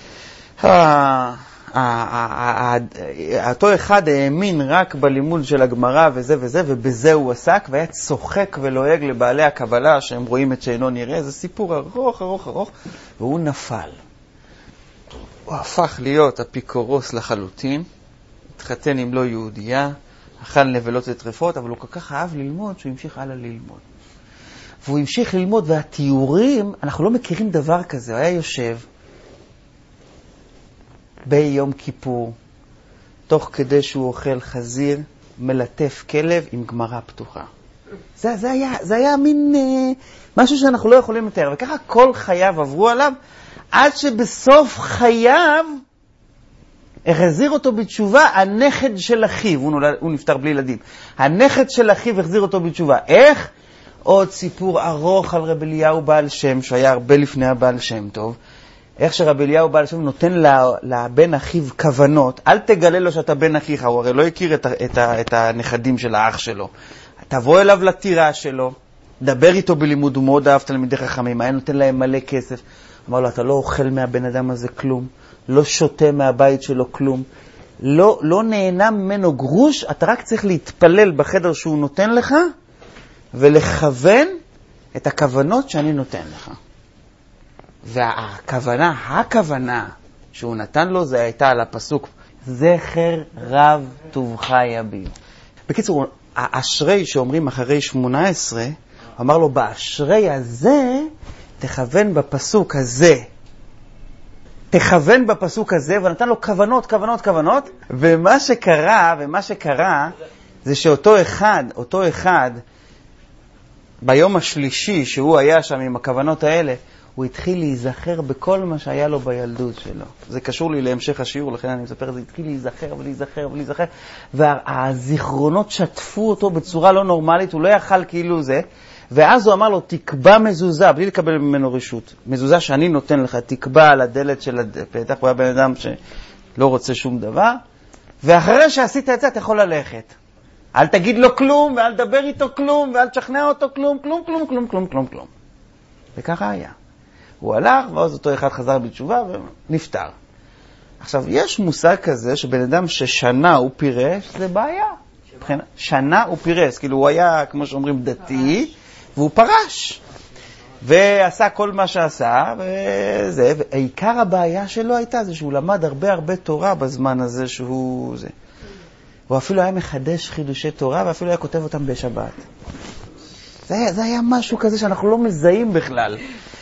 אותו אחד האמין רק בלימוד של הגמרא וזה וזה, ובזה הוא עסק, והיה צוחק ולועג לבעלי הקבלה שהם רואים את שאינו נראה. זה סיפור ארוך ארוך ארוך, והוא נפל. הוא הפך להיות אפיקורוס לחלוטין, התחתן עם לא יהודייה, אכל נבלות וטרפות, אבל הוא כל כך אהב ללמוד שהוא המשיך הלאה ללמוד. והוא המשיך ללמוד, והתיאורים, אנחנו לא מכירים דבר כזה. הוא היה יושב ביום כיפור, תוך כדי שהוא אוכל חזיר, מלטף כלב עם גמרא פתוחה. זה, זה היה, זה היה מין אה, משהו שאנחנו לא יכולים לתאר. וככה כל חייו עברו עליו, עד שבסוף חייו החזיר אותו בתשובה הנכד של אחיו. הוא, נולד, הוא נפטר בלי ילדים. הנכד של אחיו החזיר אותו בתשובה. איך? עוד סיפור ארוך על רבי אליהו בעל שם, שהיה הרבה לפני הבעל שם טוב. איך שרבי אליהו בעל שם נותן לבן אחיו כוונות, אל תגלה לו שאתה בן אחיך, הוא הרי לא הכיר את, את, את הנכדים של האח שלו. תבוא אליו לטירה שלו, דבר איתו בלימוד, הוא מאוד אהב תלמידי חכמים, היה נותן להם מלא כסף. אמר לו, אתה לא אוכל מהבן אדם הזה כלום, לא שותה מהבית שלו כלום, לא, לא נהנה ממנו גרוש, אתה רק צריך להתפלל בחדר שהוא נותן לך, ולכוון את הכוונות שאני נותן לך. והכוונה, הכוונה שהוא נתן לו, זה הייתה על הפסוק, זכר רב טובך יביע. בקיצור, האשרי שאומרים אחרי שמונה עשרה, אמר לו, באשרי הזה, תכוון בפסוק הזה. תכוון בפסוק הזה, ונתן לו כוונות, כוונות, כוונות. ומה שקרה, ומה שקרה, זה שאותו אחד, אותו אחד, ביום השלישי שהוא היה שם עם הכוונות האלה, הוא התחיל להיזכר בכל מה שהיה לו בילדות שלו. זה קשור לי להמשך השיעור, לכן אני מספר את זה, התחיל להיזכר ולהיזכר ולהיזכר, והזיכרונות שטפו אותו בצורה לא נורמלית, הוא לא יכל כאילו זה, ואז הוא אמר לו, תקבע מזוזה, בלי לקבל ממנו רשות, מזוזה שאני נותן לך, תקבע על הדלת של הפתח, הוא היה בן אדם שלא רוצה שום דבר, ואחרי שעשית את זה, אתה יכול ללכת. אל תגיד לו כלום, ואל תדבר איתו כלום, ואל תשכנע אותו כלום, כלום, כלום, כלום, כלום, כלום, כלום. וככה היה. הוא הלך, ואז אותו אחד חזר בתשובה ונפטר. עכשיו, יש מושג כזה שבן אדם ששנה הוא פירש, זה בעיה. שנה הוא פירש, כאילו הוא היה, כמו שאומרים, דתי, והוא פרש. ועשה כל מה שעשה, וזה, ועיקר הבעיה שלו הייתה זה שהוא למד הרבה הרבה תורה בזמן הזה שהוא זה. הוא אפילו היה מחדש חידושי תורה, ואפילו היה כותב אותם בשבת. זה היה, זה היה משהו כזה שאנחנו לא מזהים בכלל.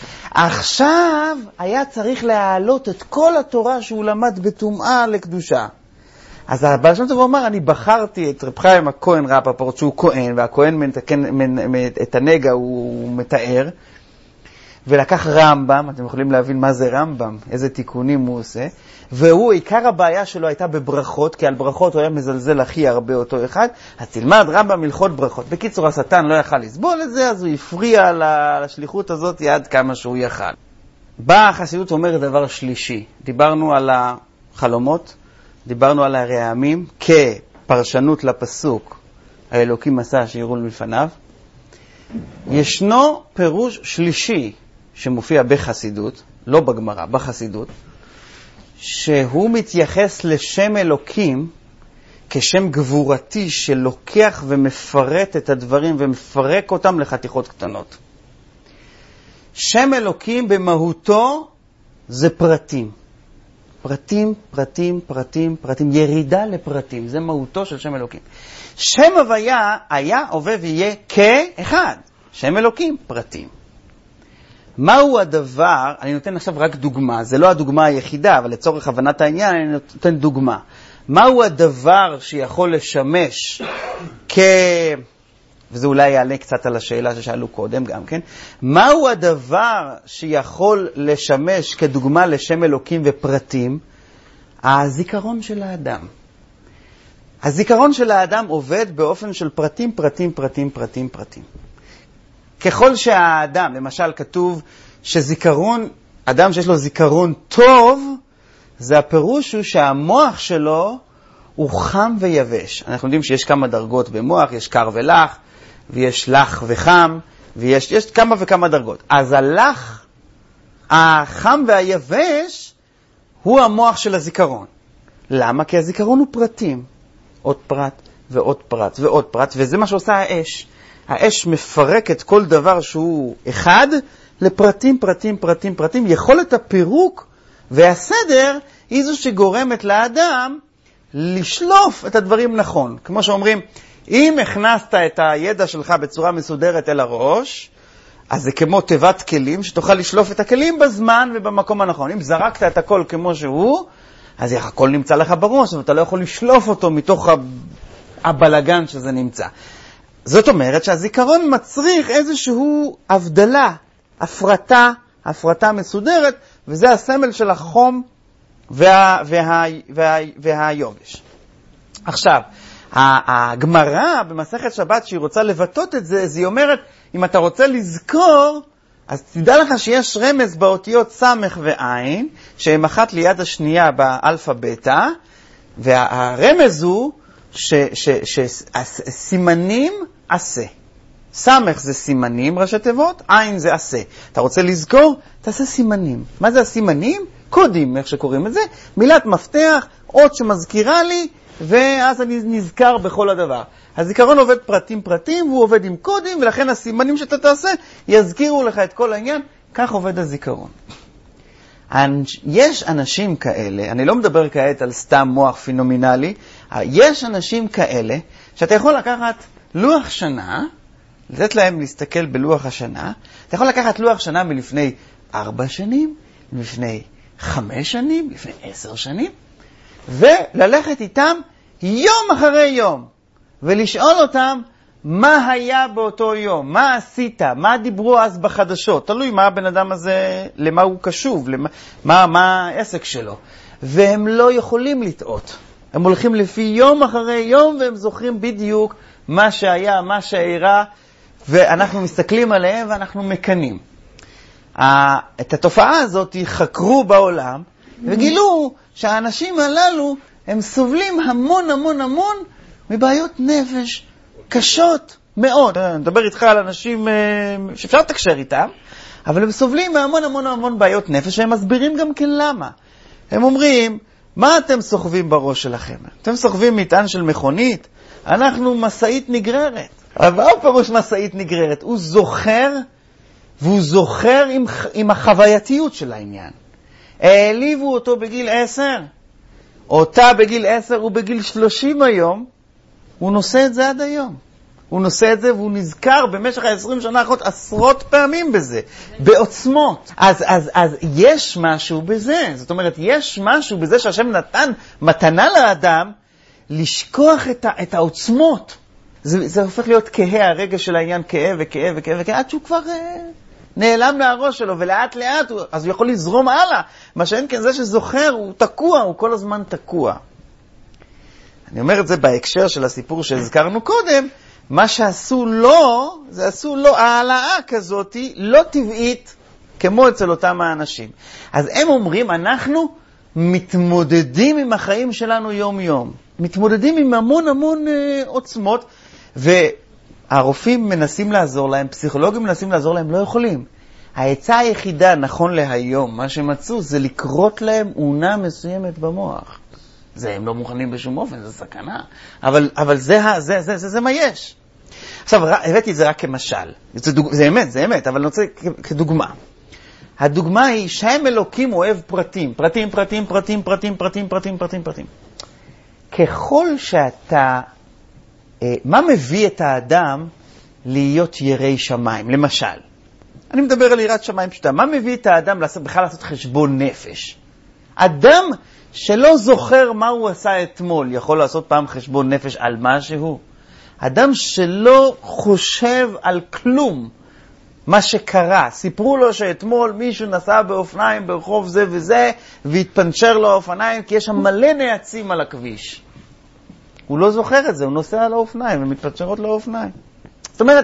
עכשיו היה צריך להעלות את כל התורה שהוא למד בטומאה לקדושה. אז הבעל שם טוב אומר, אני בחרתי את רב חיים הכהן רפפורט, שהוא כהן, והכהן מתקן, את הנגע הוא מתאר, ולקח רמב"ם, אתם יכולים להבין מה זה רמב"ם, איזה תיקונים הוא עושה, והוא, עיקר הבעיה שלו הייתה בברכות, כי על ברכות הוא היה מזלזל הכי הרבה אותו אחד, אז תלמד רמב"ם הלכות ברכות. בקיצור, השטן לא יכל לסבול את זה, אז הוא הפריע לשליחות הזאת עד כמה שהוא יכל. באה החסידות אומרת דבר שלישי, דיברנו על החלומות, דיברנו על הרעמים כפרשנות לפסוק, האלוקים עשה שיראו לפניו. ישנו פירוש שלישי שמופיע בחסידות, לא בגמרא, בחסידות, שהוא מתייחס לשם אלוקים כשם גבורתי שלוקח ומפרט את הדברים ומפרק אותם לחתיכות קטנות. שם אלוקים במהותו זה פרטים. פרטים, פרטים, פרטים, פרטים, ירידה לפרטים, זה מהותו של שם אלוקים. שם הוויה היה, הווה ויהיה כאחד. שם אלוקים, פרטים. מהו הדבר, אני נותן עכשיו רק דוגמה, זה לא הדוגמה היחידה, אבל לצורך הבנת העניין אני נותן דוגמה. מהו הדבר שיכול לשמש כ... וזה אולי יעלה קצת על השאלה ששאלו קודם גם, כן? מהו הדבר שיכול לשמש כדוגמה לשם אלוקים ופרטים? הזיכרון של האדם. הזיכרון של האדם עובד באופן של פרטים, פרטים, פרטים, פרטים, פרטים. ככל שהאדם, למשל כתוב שזיכרון, אדם שיש לו זיכרון טוב, זה הפירוש הוא שהמוח שלו הוא חם ויבש. אנחנו יודעים שיש כמה דרגות במוח, יש קר ולח, ויש לח וחם, ויש יש כמה וכמה דרגות. אז הלח, החם והיבש, הוא המוח של הזיכרון. למה? כי הזיכרון הוא פרטים. עוד פרט ועוד פרט ועוד פרט, וזה מה שעושה האש. האש מפרקת כל דבר שהוא אחד לפרטים, פרטים, פרטים, פרטים. יכולת הפירוק והסדר היא זו שגורמת לאדם לשלוף את הדברים נכון. כמו שאומרים, אם הכנסת את הידע שלך בצורה מסודרת אל הראש, אז זה כמו תיבת כלים, שתוכל לשלוף את הכלים בזמן ובמקום הנכון. אם זרקת את הכל כמו שהוא, אז הכל נמצא לך בראש, ואתה לא יכול לשלוף אותו מתוך הבלגן שזה נמצא. זאת אומרת שהזיכרון מצריך איזשהו הבדלה, הפרטה, הפרטה מסודרת, וזה הסמל של החום וה, וה, וה, והיובש. עכשיו, הגמרא במסכת שבת שהיא רוצה לבטאות את זה, אז היא אומרת, אם אתה רוצה לזכור, אז תדע לך שיש רמז באותיות סמך ועין, שהן אחת ליד השנייה באלפא בטא, והרמז הוא שסימנים עשה. סמך זה סימנים, ראשי תיבות, עין זה עשה. אתה רוצה לזכור? תעשה סימנים. מה זה הסימנים? קודים, איך שקוראים את זה. מילת מפתח, אות שמזכירה לי, ואז אני נזכר בכל הדבר. הזיכרון עובד פרטים פרטים, והוא עובד עם קודים, ולכן הסימנים שאתה תעשה יזכירו לך את כל העניין. כך עובד הזיכרון. יש אנשים כאלה, אני לא מדבר כעת על סתם מוח פינומינלי, יש אנשים כאלה שאתה יכול לקחת לוח שנה, לתת להם להסתכל בלוח השנה, אתה יכול לקחת לוח שנה מלפני ארבע שנים, מלפני חמש שנים, לפני עשר שנים, וללכת איתם יום אחרי יום, ולשאול אותם מה היה באותו יום, מה עשית, מה דיברו אז בחדשות, תלוי מה הבן אדם הזה, למה הוא קשוב, למה, מה, מה העסק שלו. והם לא יכולים לטעות. הם הולכים לפי יום אחרי יום, והם זוכרים בדיוק מה שהיה, מה שהאירה, ואנחנו מסתכלים עליהם ואנחנו מקנים. את התופעה הזאת חקרו בעולם, וגילו שהאנשים הללו, הם סובלים המון המון המון מבעיות נפש קשות מאוד. אני מדבר איתך על אנשים שאפשר לתקשר איתם, אבל הם סובלים מהמון המון המון בעיות נפש, והם מסבירים גם כן למה. הם אומרים, מה אתם סוחבים בראש שלכם? אתם סוחבים מטען של מכונית? אנחנו מסעית נגררת. אבל מה פירוש מסעית נגררת? הוא זוכר, והוא זוכר עם, עם החווייתיות של העניין. העליבו אותו בגיל עשר, אותה בגיל עשר ובגיל שלושים היום, הוא נושא את זה עד היום. הוא נושא את זה והוא נזכר במשך ה-עשרים שנה האחרונות עשרות פעמים בזה, בעוצמות. אז, אז, אז יש משהו בזה. זאת אומרת, יש משהו בזה שהשם נתן מתנה לאדם לשכוח את, ה, את העוצמות. זה, זה הופך להיות כהה, הרגע של העניין כאב וכאב וכאב וכאב, עד שהוא כבר אה, נעלם מהראש שלו, ולאט לאט, הוא, אז הוא יכול לזרום הלאה. מה שאין כן זה שזוכר, הוא תקוע, הוא כל הזמן תקוע. אני אומר את זה בהקשר של הסיפור שהזכרנו קודם, מה שעשו לו, זה עשו לו העלאה כזאת, לא טבעית, כמו אצל אותם האנשים. אז הם אומרים, אנחנו מתמודדים עם החיים שלנו יום יום. מתמודדים עם המון המון אה, עוצמות, והרופאים מנסים לעזור להם, פסיכולוגים מנסים לעזור להם, לא יכולים. העצה היחידה, נכון להיום, מה שמצאו, זה לקרות להם עונה מסוימת במוח. זה הם לא מוכנים בשום אופן, זה סכנה. אבל, אבל זה, זה, זה, זה, זה מה יש. עכשיו, הבאתי את זה רק כמשל. זה, דוג... זה אמת, זה אמת, אבל אני רוצה כדוגמה. הדוגמה היא שם אלוקים אוהב פרטים. פרטים, פרטים, פרטים, פרטים, פרטים, פרטים, פרטים, פרטים. ככל שאתה... מה מביא את האדם להיות ירא שמיים? למשל, אני מדבר על יראת שמיים פשוטה. מה מביא את האדם בכלל לעשות חשבון נפש? אדם שלא זוכר מה הוא עשה אתמול, יכול לעשות פעם חשבון נפש על משהו? אדם שלא חושב על כלום, מה שקרה, סיפרו לו שאתמול מישהו נסע באופניים ברחוב זה וזה, והתפנצ'ר לו האופניים, כי יש שם מלא נעצים על הכביש. הוא לא זוכר את זה, הוא נוסע על האופניים, ומתפנצ'רות לו האופניים. זאת אומרת,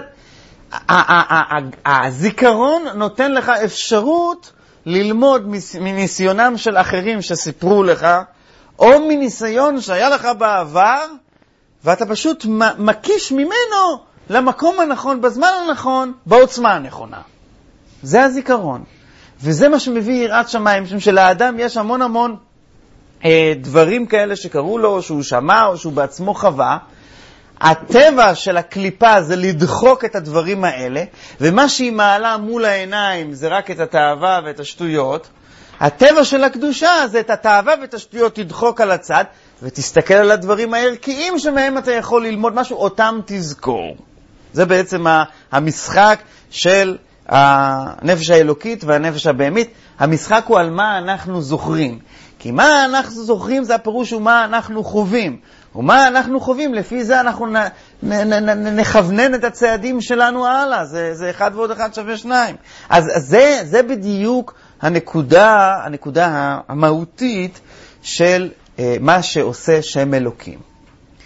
הזיכרון נותן לך אפשרות ללמוד מניסיונם של אחרים שסיפרו לך, או מניסיון שהיה לך בעבר, ואתה פשוט מקיש ממנו למקום הנכון, בזמן הנכון, בעוצמה הנכונה. זה הזיכרון. וזה מה שמביא יראת שמיים, משום שלאדם יש המון המון אה, דברים כאלה שקראו לו, או שהוא שמע, או שהוא בעצמו חווה. הטבע של הקליפה זה לדחוק את הדברים האלה, ומה שהיא מעלה מול העיניים זה רק את התאווה ואת השטויות. הטבע של הקדושה זה את התאווה ואת השטויות תדחוק על הצד, ותסתכל על הדברים הערכיים שמהם אתה יכול ללמוד משהו, אותם תזכור. זה בעצם המשחק של הנפש האלוקית והנפש הבהמית. המשחק הוא על מה אנחנו זוכרים. כי מה אנחנו זוכרים זה הפירוש הוא מה אנחנו חווים. ומה אנחנו חווים, לפי זה אנחנו נ, נ, נ, נ, נכוונן את הצעדים שלנו הלאה. זה, זה אחד ועוד אחד שווה שניים. אז זה, זה בדיוק הנקודה, הנקודה המהותית של אה, מה שעושה שם אלוקים.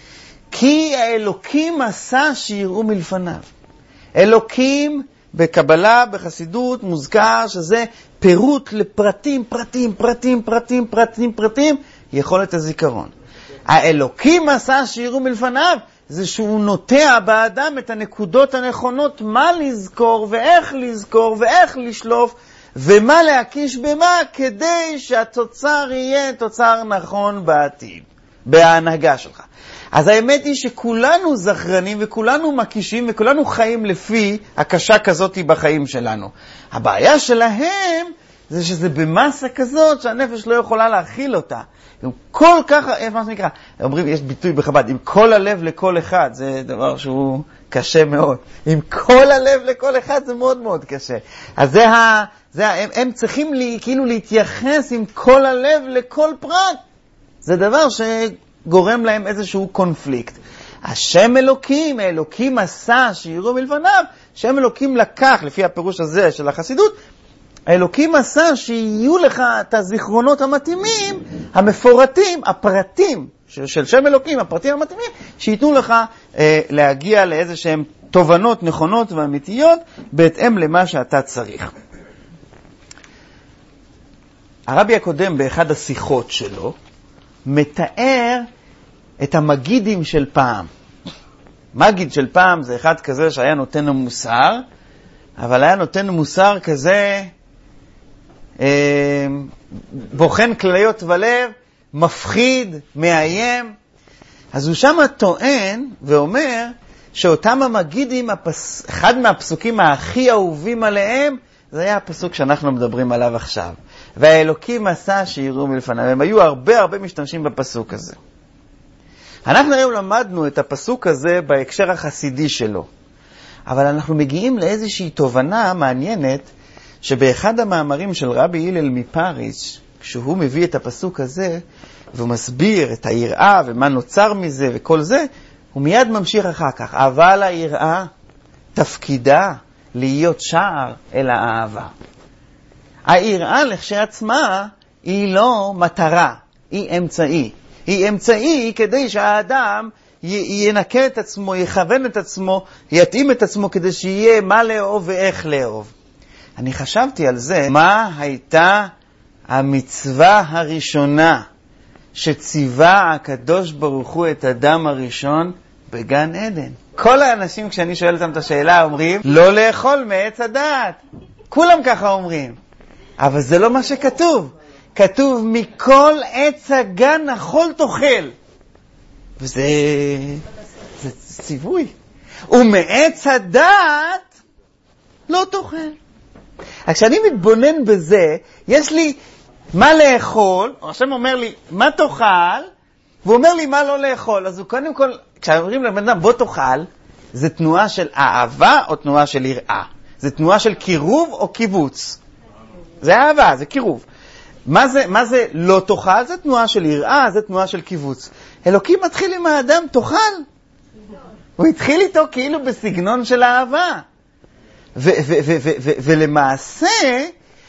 כי האלוקים עשה שיראו מלפניו. אלוקים בקבלה, בחסידות, מוזכר שזה פירוט לפרטים, פרטים, פרטים, פרטים, פרטים, פרטים, יכולת הזיכרון. האלוקים עשה שיראו מלפניו, זה שהוא נוטע באדם את הנקודות הנכונות, מה לזכור ואיך לזכור ואיך לשלוף, ומה להקיש במה, כדי שהתוצר יהיה תוצר נכון בעתיד, בהנהגה שלך. אז האמת היא שכולנו זכרנים וכולנו מקישים וכולנו חיים לפי הקשה כזאת בחיים שלנו. הבעיה שלהם זה שזה במסה כזאת שהנפש לא יכולה להכיל אותה. עם כל כך, מה זה נקרא? אומרים, יש ביטוי בחב"ד, עם כל הלב לכל אחד, זה דבר שהוא קשה מאוד. עם כל הלב לכל אחד זה מאוד מאוד קשה. אז זה ה... זה ה הם, הם צריכים לי, כאילו להתייחס עם כל הלב לכל פרט. זה דבר שגורם להם איזשהו קונפליקט. השם אלוקים, האלוקים עשה שיראו מלפניו, שם אלוקים לקח, לפי הפירוש הזה של החסידות, האלוקים עשה שיהיו לך את הזיכרונות המתאימים, המפורטים, הפרטים של, של שם אלוקים, הפרטים המתאימים, שיתנו לך אה, להגיע לאיזה שהם תובנות נכונות ואמיתיות, בהתאם למה שאתה צריך. הרבי הקודם באחד השיחות שלו, מתאר את המגידים של פעם. מגיד של פעם זה אחד כזה שהיה נותן מוסר, אבל היה נותן מוסר כזה, אה, בוחן כליות ולב, מפחיד, מאיים. אז הוא שם טוען ואומר שאותם המגידים, הפס... אחד מהפסוקים הכי אהובים עליהם, זה היה הפסוק שאנחנו מדברים עליו עכשיו. והאלוקים עשה שיראו מלפניו. הם היו הרבה הרבה משתמשים בפסוק הזה. אנחנו היום למדנו את הפסוק הזה בהקשר החסידי שלו. אבל אנחנו מגיעים לאיזושהי תובנה מעניינת, שבאחד המאמרים של רבי הלל מפריץ', כשהוא מביא את הפסוק הזה, והוא מסביר את היראה ומה נוצר מזה וכל זה, הוא מיד ממשיך אחר כך. אבל היראה תפקידה להיות שער אל האהבה. היראה לכשעצמה היא לא מטרה, היא אמצעי. היא אמצעי כדי שהאדם ינקה את עצמו, יכוון את עצמו, יתאים את עצמו כדי שיהיה מה לאהוב ואיך לאהוב. אני חשבתי על זה, מה הייתה המצווה הראשונה שציווה הקדוש ברוך הוא את אדם הראשון בגן עדן? כל האנשים כשאני שואל אותם את השאלה אומרים, לא לאכול מעץ הדעת. כולם ככה אומרים. אבל זה לא מה שכתוב. כתוב, מכל עץ הגן אכול תאכל. וזה זה ציווי. ומעץ הדעת לא תאכל. כשאני מתבונן בזה, יש לי מה לאכול, השם אומר לי, מה תאכל, והוא אומר לי מה לא לאכול. אז הוא קודם כל, כשאומרים לבן אדם, בוא תאכל, זה תנועה של אהבה או תנועה של יראה? זה תנועה של קירוב או קיבוץ? זה אהבה, זה קירוב. מה זה, מה זה לא תאכל? זה תנועה של יראה, זה תנועה של קיבוץ. אלוקים מתחיל עם האדם, תאכל. הוא התחיל איתו כאילו בסגנון של אהבה. ו- ו- ו- ו- ו- ולמעשה,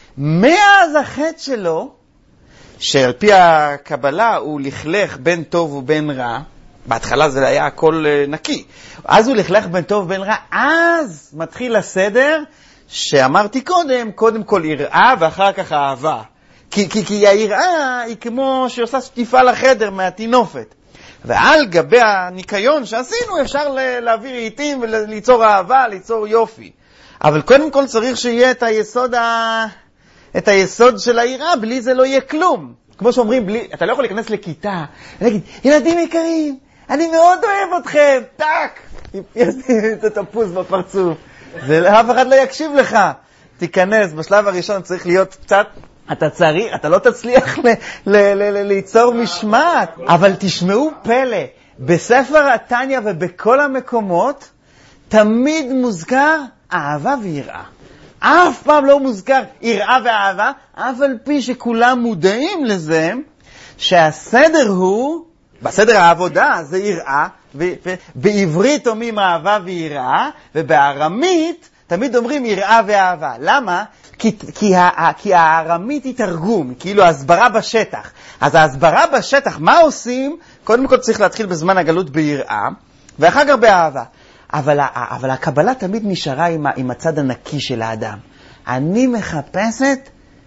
מאז החטא שלו, שעל פי הקבלה הוא לכלך בין טוב ובין רע, בהתחלה זה היה הכל נקי, אז הוא לכלך בין טוב ובין רע, אז מתחיל הסדר שאמרתי קודם, קודם כל יראה ואחר כך אהבה. כי, כי, כי היראה היא כמו שעושה שטיפה לחדר מהתינופת. ועל גבי הניקיון שעשינו אפשר להעביר עיתים וליצור אהבה, ליצור יופי. אבל קודם כל צריך שיהיה את היסוד, ה... את היסוד של היראה, בלי זה לא יהיה כלום. כמו שאומרים, בלי... אתה לא יכול להיכנס לכיתה, ולהגיד, ילדים יקרים, אני מאוד אוהב אתכם, טק! יש לי את התפוס בפרצוף. זה, אף אחד לא יקשיב לך. תיכנס, בשלב הראשון צריך להיות קצת, אתה צריך, אתה לא תצליח ל... ל... ל... ל... ליצור משמעת. אבל תשמעו פלא, בספר התניא ובכל המקומות, תמיד מוזכר אהבה ויראה. אף פעם לא מוזכר יראה ואהבה, אף על פי שכולם מודעים לזה, שהסדר הוא, בסדר העבודה זה יראה, בעברית אומרים אהבה ויראה, ובארמית תמיד אומרים יראה ואהבה. למה? כי, כי, כי הארמית היא תרגום, כאילו הסברה בשטח. אז ההסברה בשטח, מה עושים? קודם כל צריך להתחיל בזמן הגלות ביראה, ואחר כך באהבה. אבל, אבל הקבלה תמיד נשארה עם, עם הצד הנקי של האדם. אני מחפשת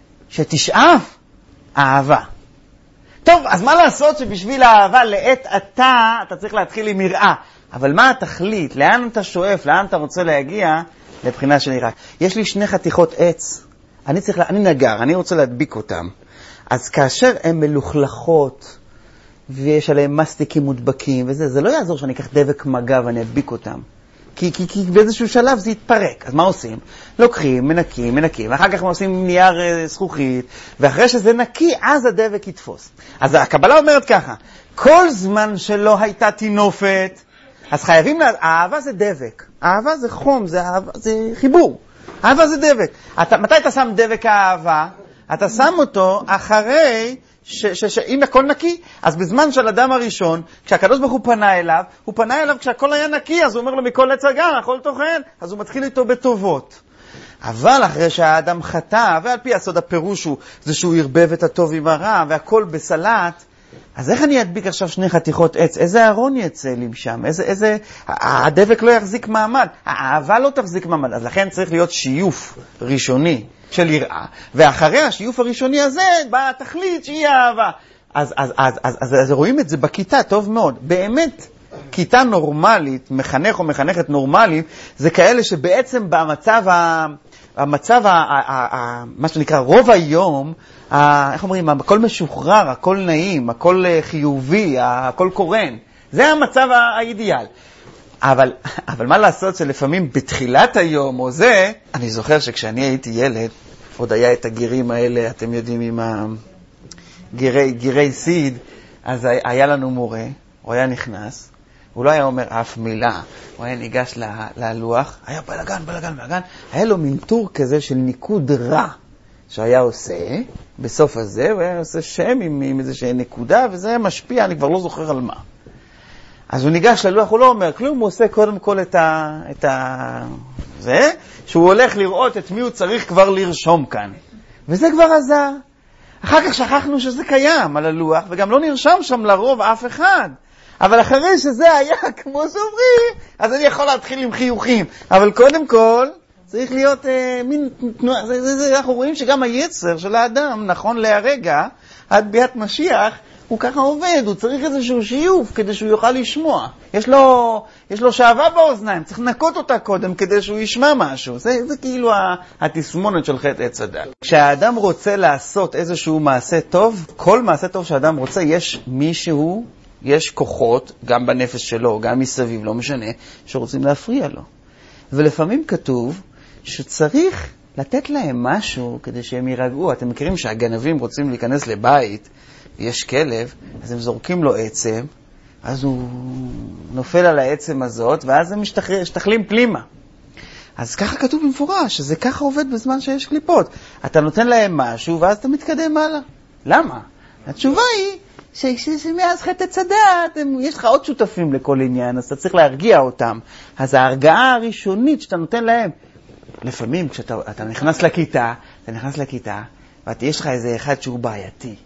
שתשאף אהבה. טוב, אז מה לעשות שבשביל האהבה לעת אתה, אתה צריך להתחיל עם יראה. אבל מה התכלית? לאן אתה שואף? לאן אתה רוצה להגיע? לבחינה של יראה. יש לי שני חתיכות עץ. אני צריך, אני נגר, אני רוצה להדביק אותם. אז כאשר הן מלוכלכות, ויש עליהם מסטיקים מודבקים וזה, זה לא יעזור שאני אקח דבק מגע ואני אדביק אותם. כי, כי, כי באיזשהו שלב זה יתפרק. אז מה עושים? לוקחים, מנקים, מנקים, ואחר כך עושים נייר אה, זכוכית, ואחרי שזה נקי, אז הדבק יתפוס. אז הקבלה אומרת ככה, כל זמן שלא הייתה תינופת, אז חייבים, לה... האהבה זה דבק. האהבה זה חום, זה, אהבה, זה חיבור. אהבה זה דבק. אתה, מתי אתה שם דבק האהבה? אתה שם אותו אחרי ש, ש, ש, אם הכל נקי. אז בזמן של אדם הראשון, כשהקדוש ברוך הוא פנה אליו, הוא פנה אליו כשהכל היה נקי, אז הוא אומר לו מכל עץ הגן, הכל תאכל. אז הוא מתחיל איתו בטובות. אבל אחרי שהאדם חטא, ועל פי הסוד הפירוש הוא, זה שהוא ירבב את הטוב עם הרע, והכל בסלט, אז איך אני אדביק עכשיו שני חתיכות עץ? איזה ארון יצא לי שם? איזה, איזה, הדבק לא יחזיק מעמד. האהבה לא תחזיק מעמד. אז לכן צריך להיות שיוף ראשוני של יראה. ואחרי השיוף הראשוני הזה, באה התכלית שהיא האהבה. אז, אז, אז, אז, אז, אז רואים את זה בכיתה טוב מאוד. באמת, כיתה נורמלית, מחנך או מחנכת נורמלית, זה כאלה שבעצם במצב ה... המצב, ה, ה, ה, ה, מה שנקרא, רוב היום, ה, איך אומרים, הכל משוחרר, הכל נעים, הכל חיובי, הכל קורן. זה המצב האידיאל. אבל, אבל מה לעשות שלפעמים בתחילת היום או זה, אני זוכר שכשאני הייתי ילד, עוד היה את הגירים האלה, אתם יודעים, עם הגירי, גירי סיד, אז היה לנו מורה, הוא היה נכנס, הוא לא היה אומר אף מילה, הוא היה ניגש ללוח, היה בלגן, בלגן, בלגן, היה לו מין טור כזה של ניקוד רע שהיה עושה, בסוף הזה, הוא היה עושה שם עם, עם איזושהי נקודה, וזה היה משפיע, אני כבר לא זוכר על מה. אז הוא ניגש ללוח, הוא לא אומר כלום, הוא עושה קודם כל את ה... את ה... זה, שהוא הולך לראות את מי הוא צריך כבר לרשום כאן. וזה כבר עזר. אחר כך שכחנו שזה קיים על הלוח, וגם לא נרשם שם לרוב אף אחד. אבל אחרי שזה היה, כמו שאומרים, אז אני יכול להתחיל עם חיוכים. אבל קודם כל, צריך להיות אה, מין תנועה, זה, זה, זה, אנחנו רואים שגם היצר של האדם, נכון להרגע, עד ביאת משיח, הוא ככה עובד, הוא צריך איזשהו שיוף כדי שהוא יוכל לשמוע. יש לו, יש לו שעבה באוזניים, צריך לנקות אותה קודם כדי שהוא ישמע משהו. זה, זה כאילו התסמונת של חטא עץ הדת. כשהאדם רוצה לעשות איזשהו מעשה טוב, כל מעשה טוב שהאדם רוצה, יש מישהו, יש כוחות, גם בנפש שלו, גם מסביב, לא משנה, שרוצים להפריע לו. ולפעמים כתוב שצריך לתת להם משהו כדי שהם יירגעו. אתם מכירים שהגנבים רוצים להיכנס לבית, יש כלב, אז הם זורקים לו עצם, אז הוא נופל על העצם הזאת, ואז הם משתחלים פלימה. אז ככה כתוב במפורש, שזה ככה עובד בזמן שיש קליפות. אתה נותן להם משהו, ואז אתה מתקדם הלאה. למה? התשובה היא, שמאז חטא עץ הדת, יש לך עוד שותפים לכל עניין, אז אתה צריך להרגיע אותם. אז ההרגעה הראשונית שאתה נותן להם, לפעמים כשאתה אתה נכנס לכיתה, אתה נכנס לכיתה, ויש לך איזה אחד שהוא בעייתי.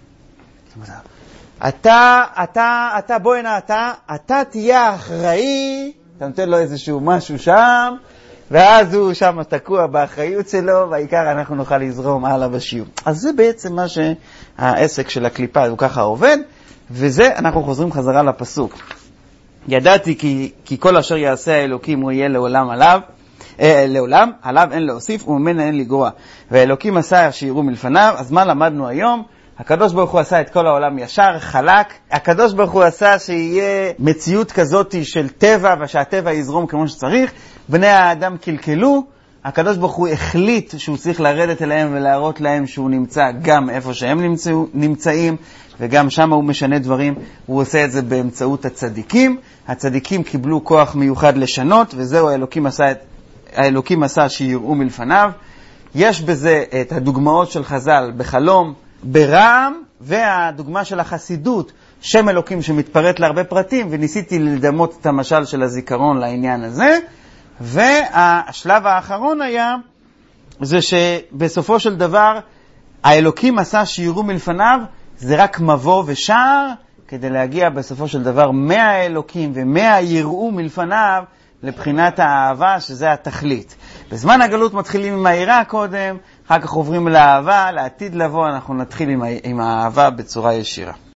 אתה, אתה, אתה, בוא הנה, אתה, אתה תהיה אחראי, אתה נותן לו איזשהו משהו שם, ואז הוא שם תקוע באחריות שלו, והעיקר אנחנו נוכל לזרום הלאה בשיעור. אז זה בעצם מה שהעסק של הקליפה, הוא ככה עובד, וזה אנחנו חוזרים חזרה לפסוק. ידעתי כי, כי כל אשר יעשה האלוקים הוא יהיה לעולם עליו, אה, לעולם, עליו אין להוסיף, וממנה אין לגרוע. והאלוקים עשה שיראו מלפניו, אז מה למדנו היום? הקדוש ברוך הוא עשה את כל העולם ישר, חלק. הקדוש ברוך הוא עשה שיהיה מציאות כזאת של טבע, ושהטבע יזרום כמו שצריך. בני האדם קלקלו. הקדוש ברוך הוא החליט שהוא צריך לרדת אליהם ולהראות להם שהוא נמצא גם איפה שהם נמצא, נמצאים, וגם שם הוא משנה דברים. הוא עושה את זה באמצעות הצדיקים. הצדיקים קיבלו כוח מיוחד לשנות, וזהו האלוקים עשה, את, האלוקים עשה שיראו מלפניו. יש בזה את הדוגמאות של חז"ל בחלום, ברעם, והדוגמה של החסידות, שם אלוקים שמתפרט להרבה פרטים, וניסיתי לדמות את המשל של הזיכרון לעניין הזה. והשלב האחרון היה, זה שבסופו של דבר, האלוקים עשה שיראו מלפניו, זה רק מבוא ושער, כדי להגיע בסופו של דבר מהאלוקים ומהיראו מלפניו, לבחינת האהבה, שזה התכלית. בזמן הגלות מתחילים עם היראה קודם, אחר כך עוברים לאהבה, לעתיד לבוא, אנחנו נתחיל עם האהבה בצורה ישירה.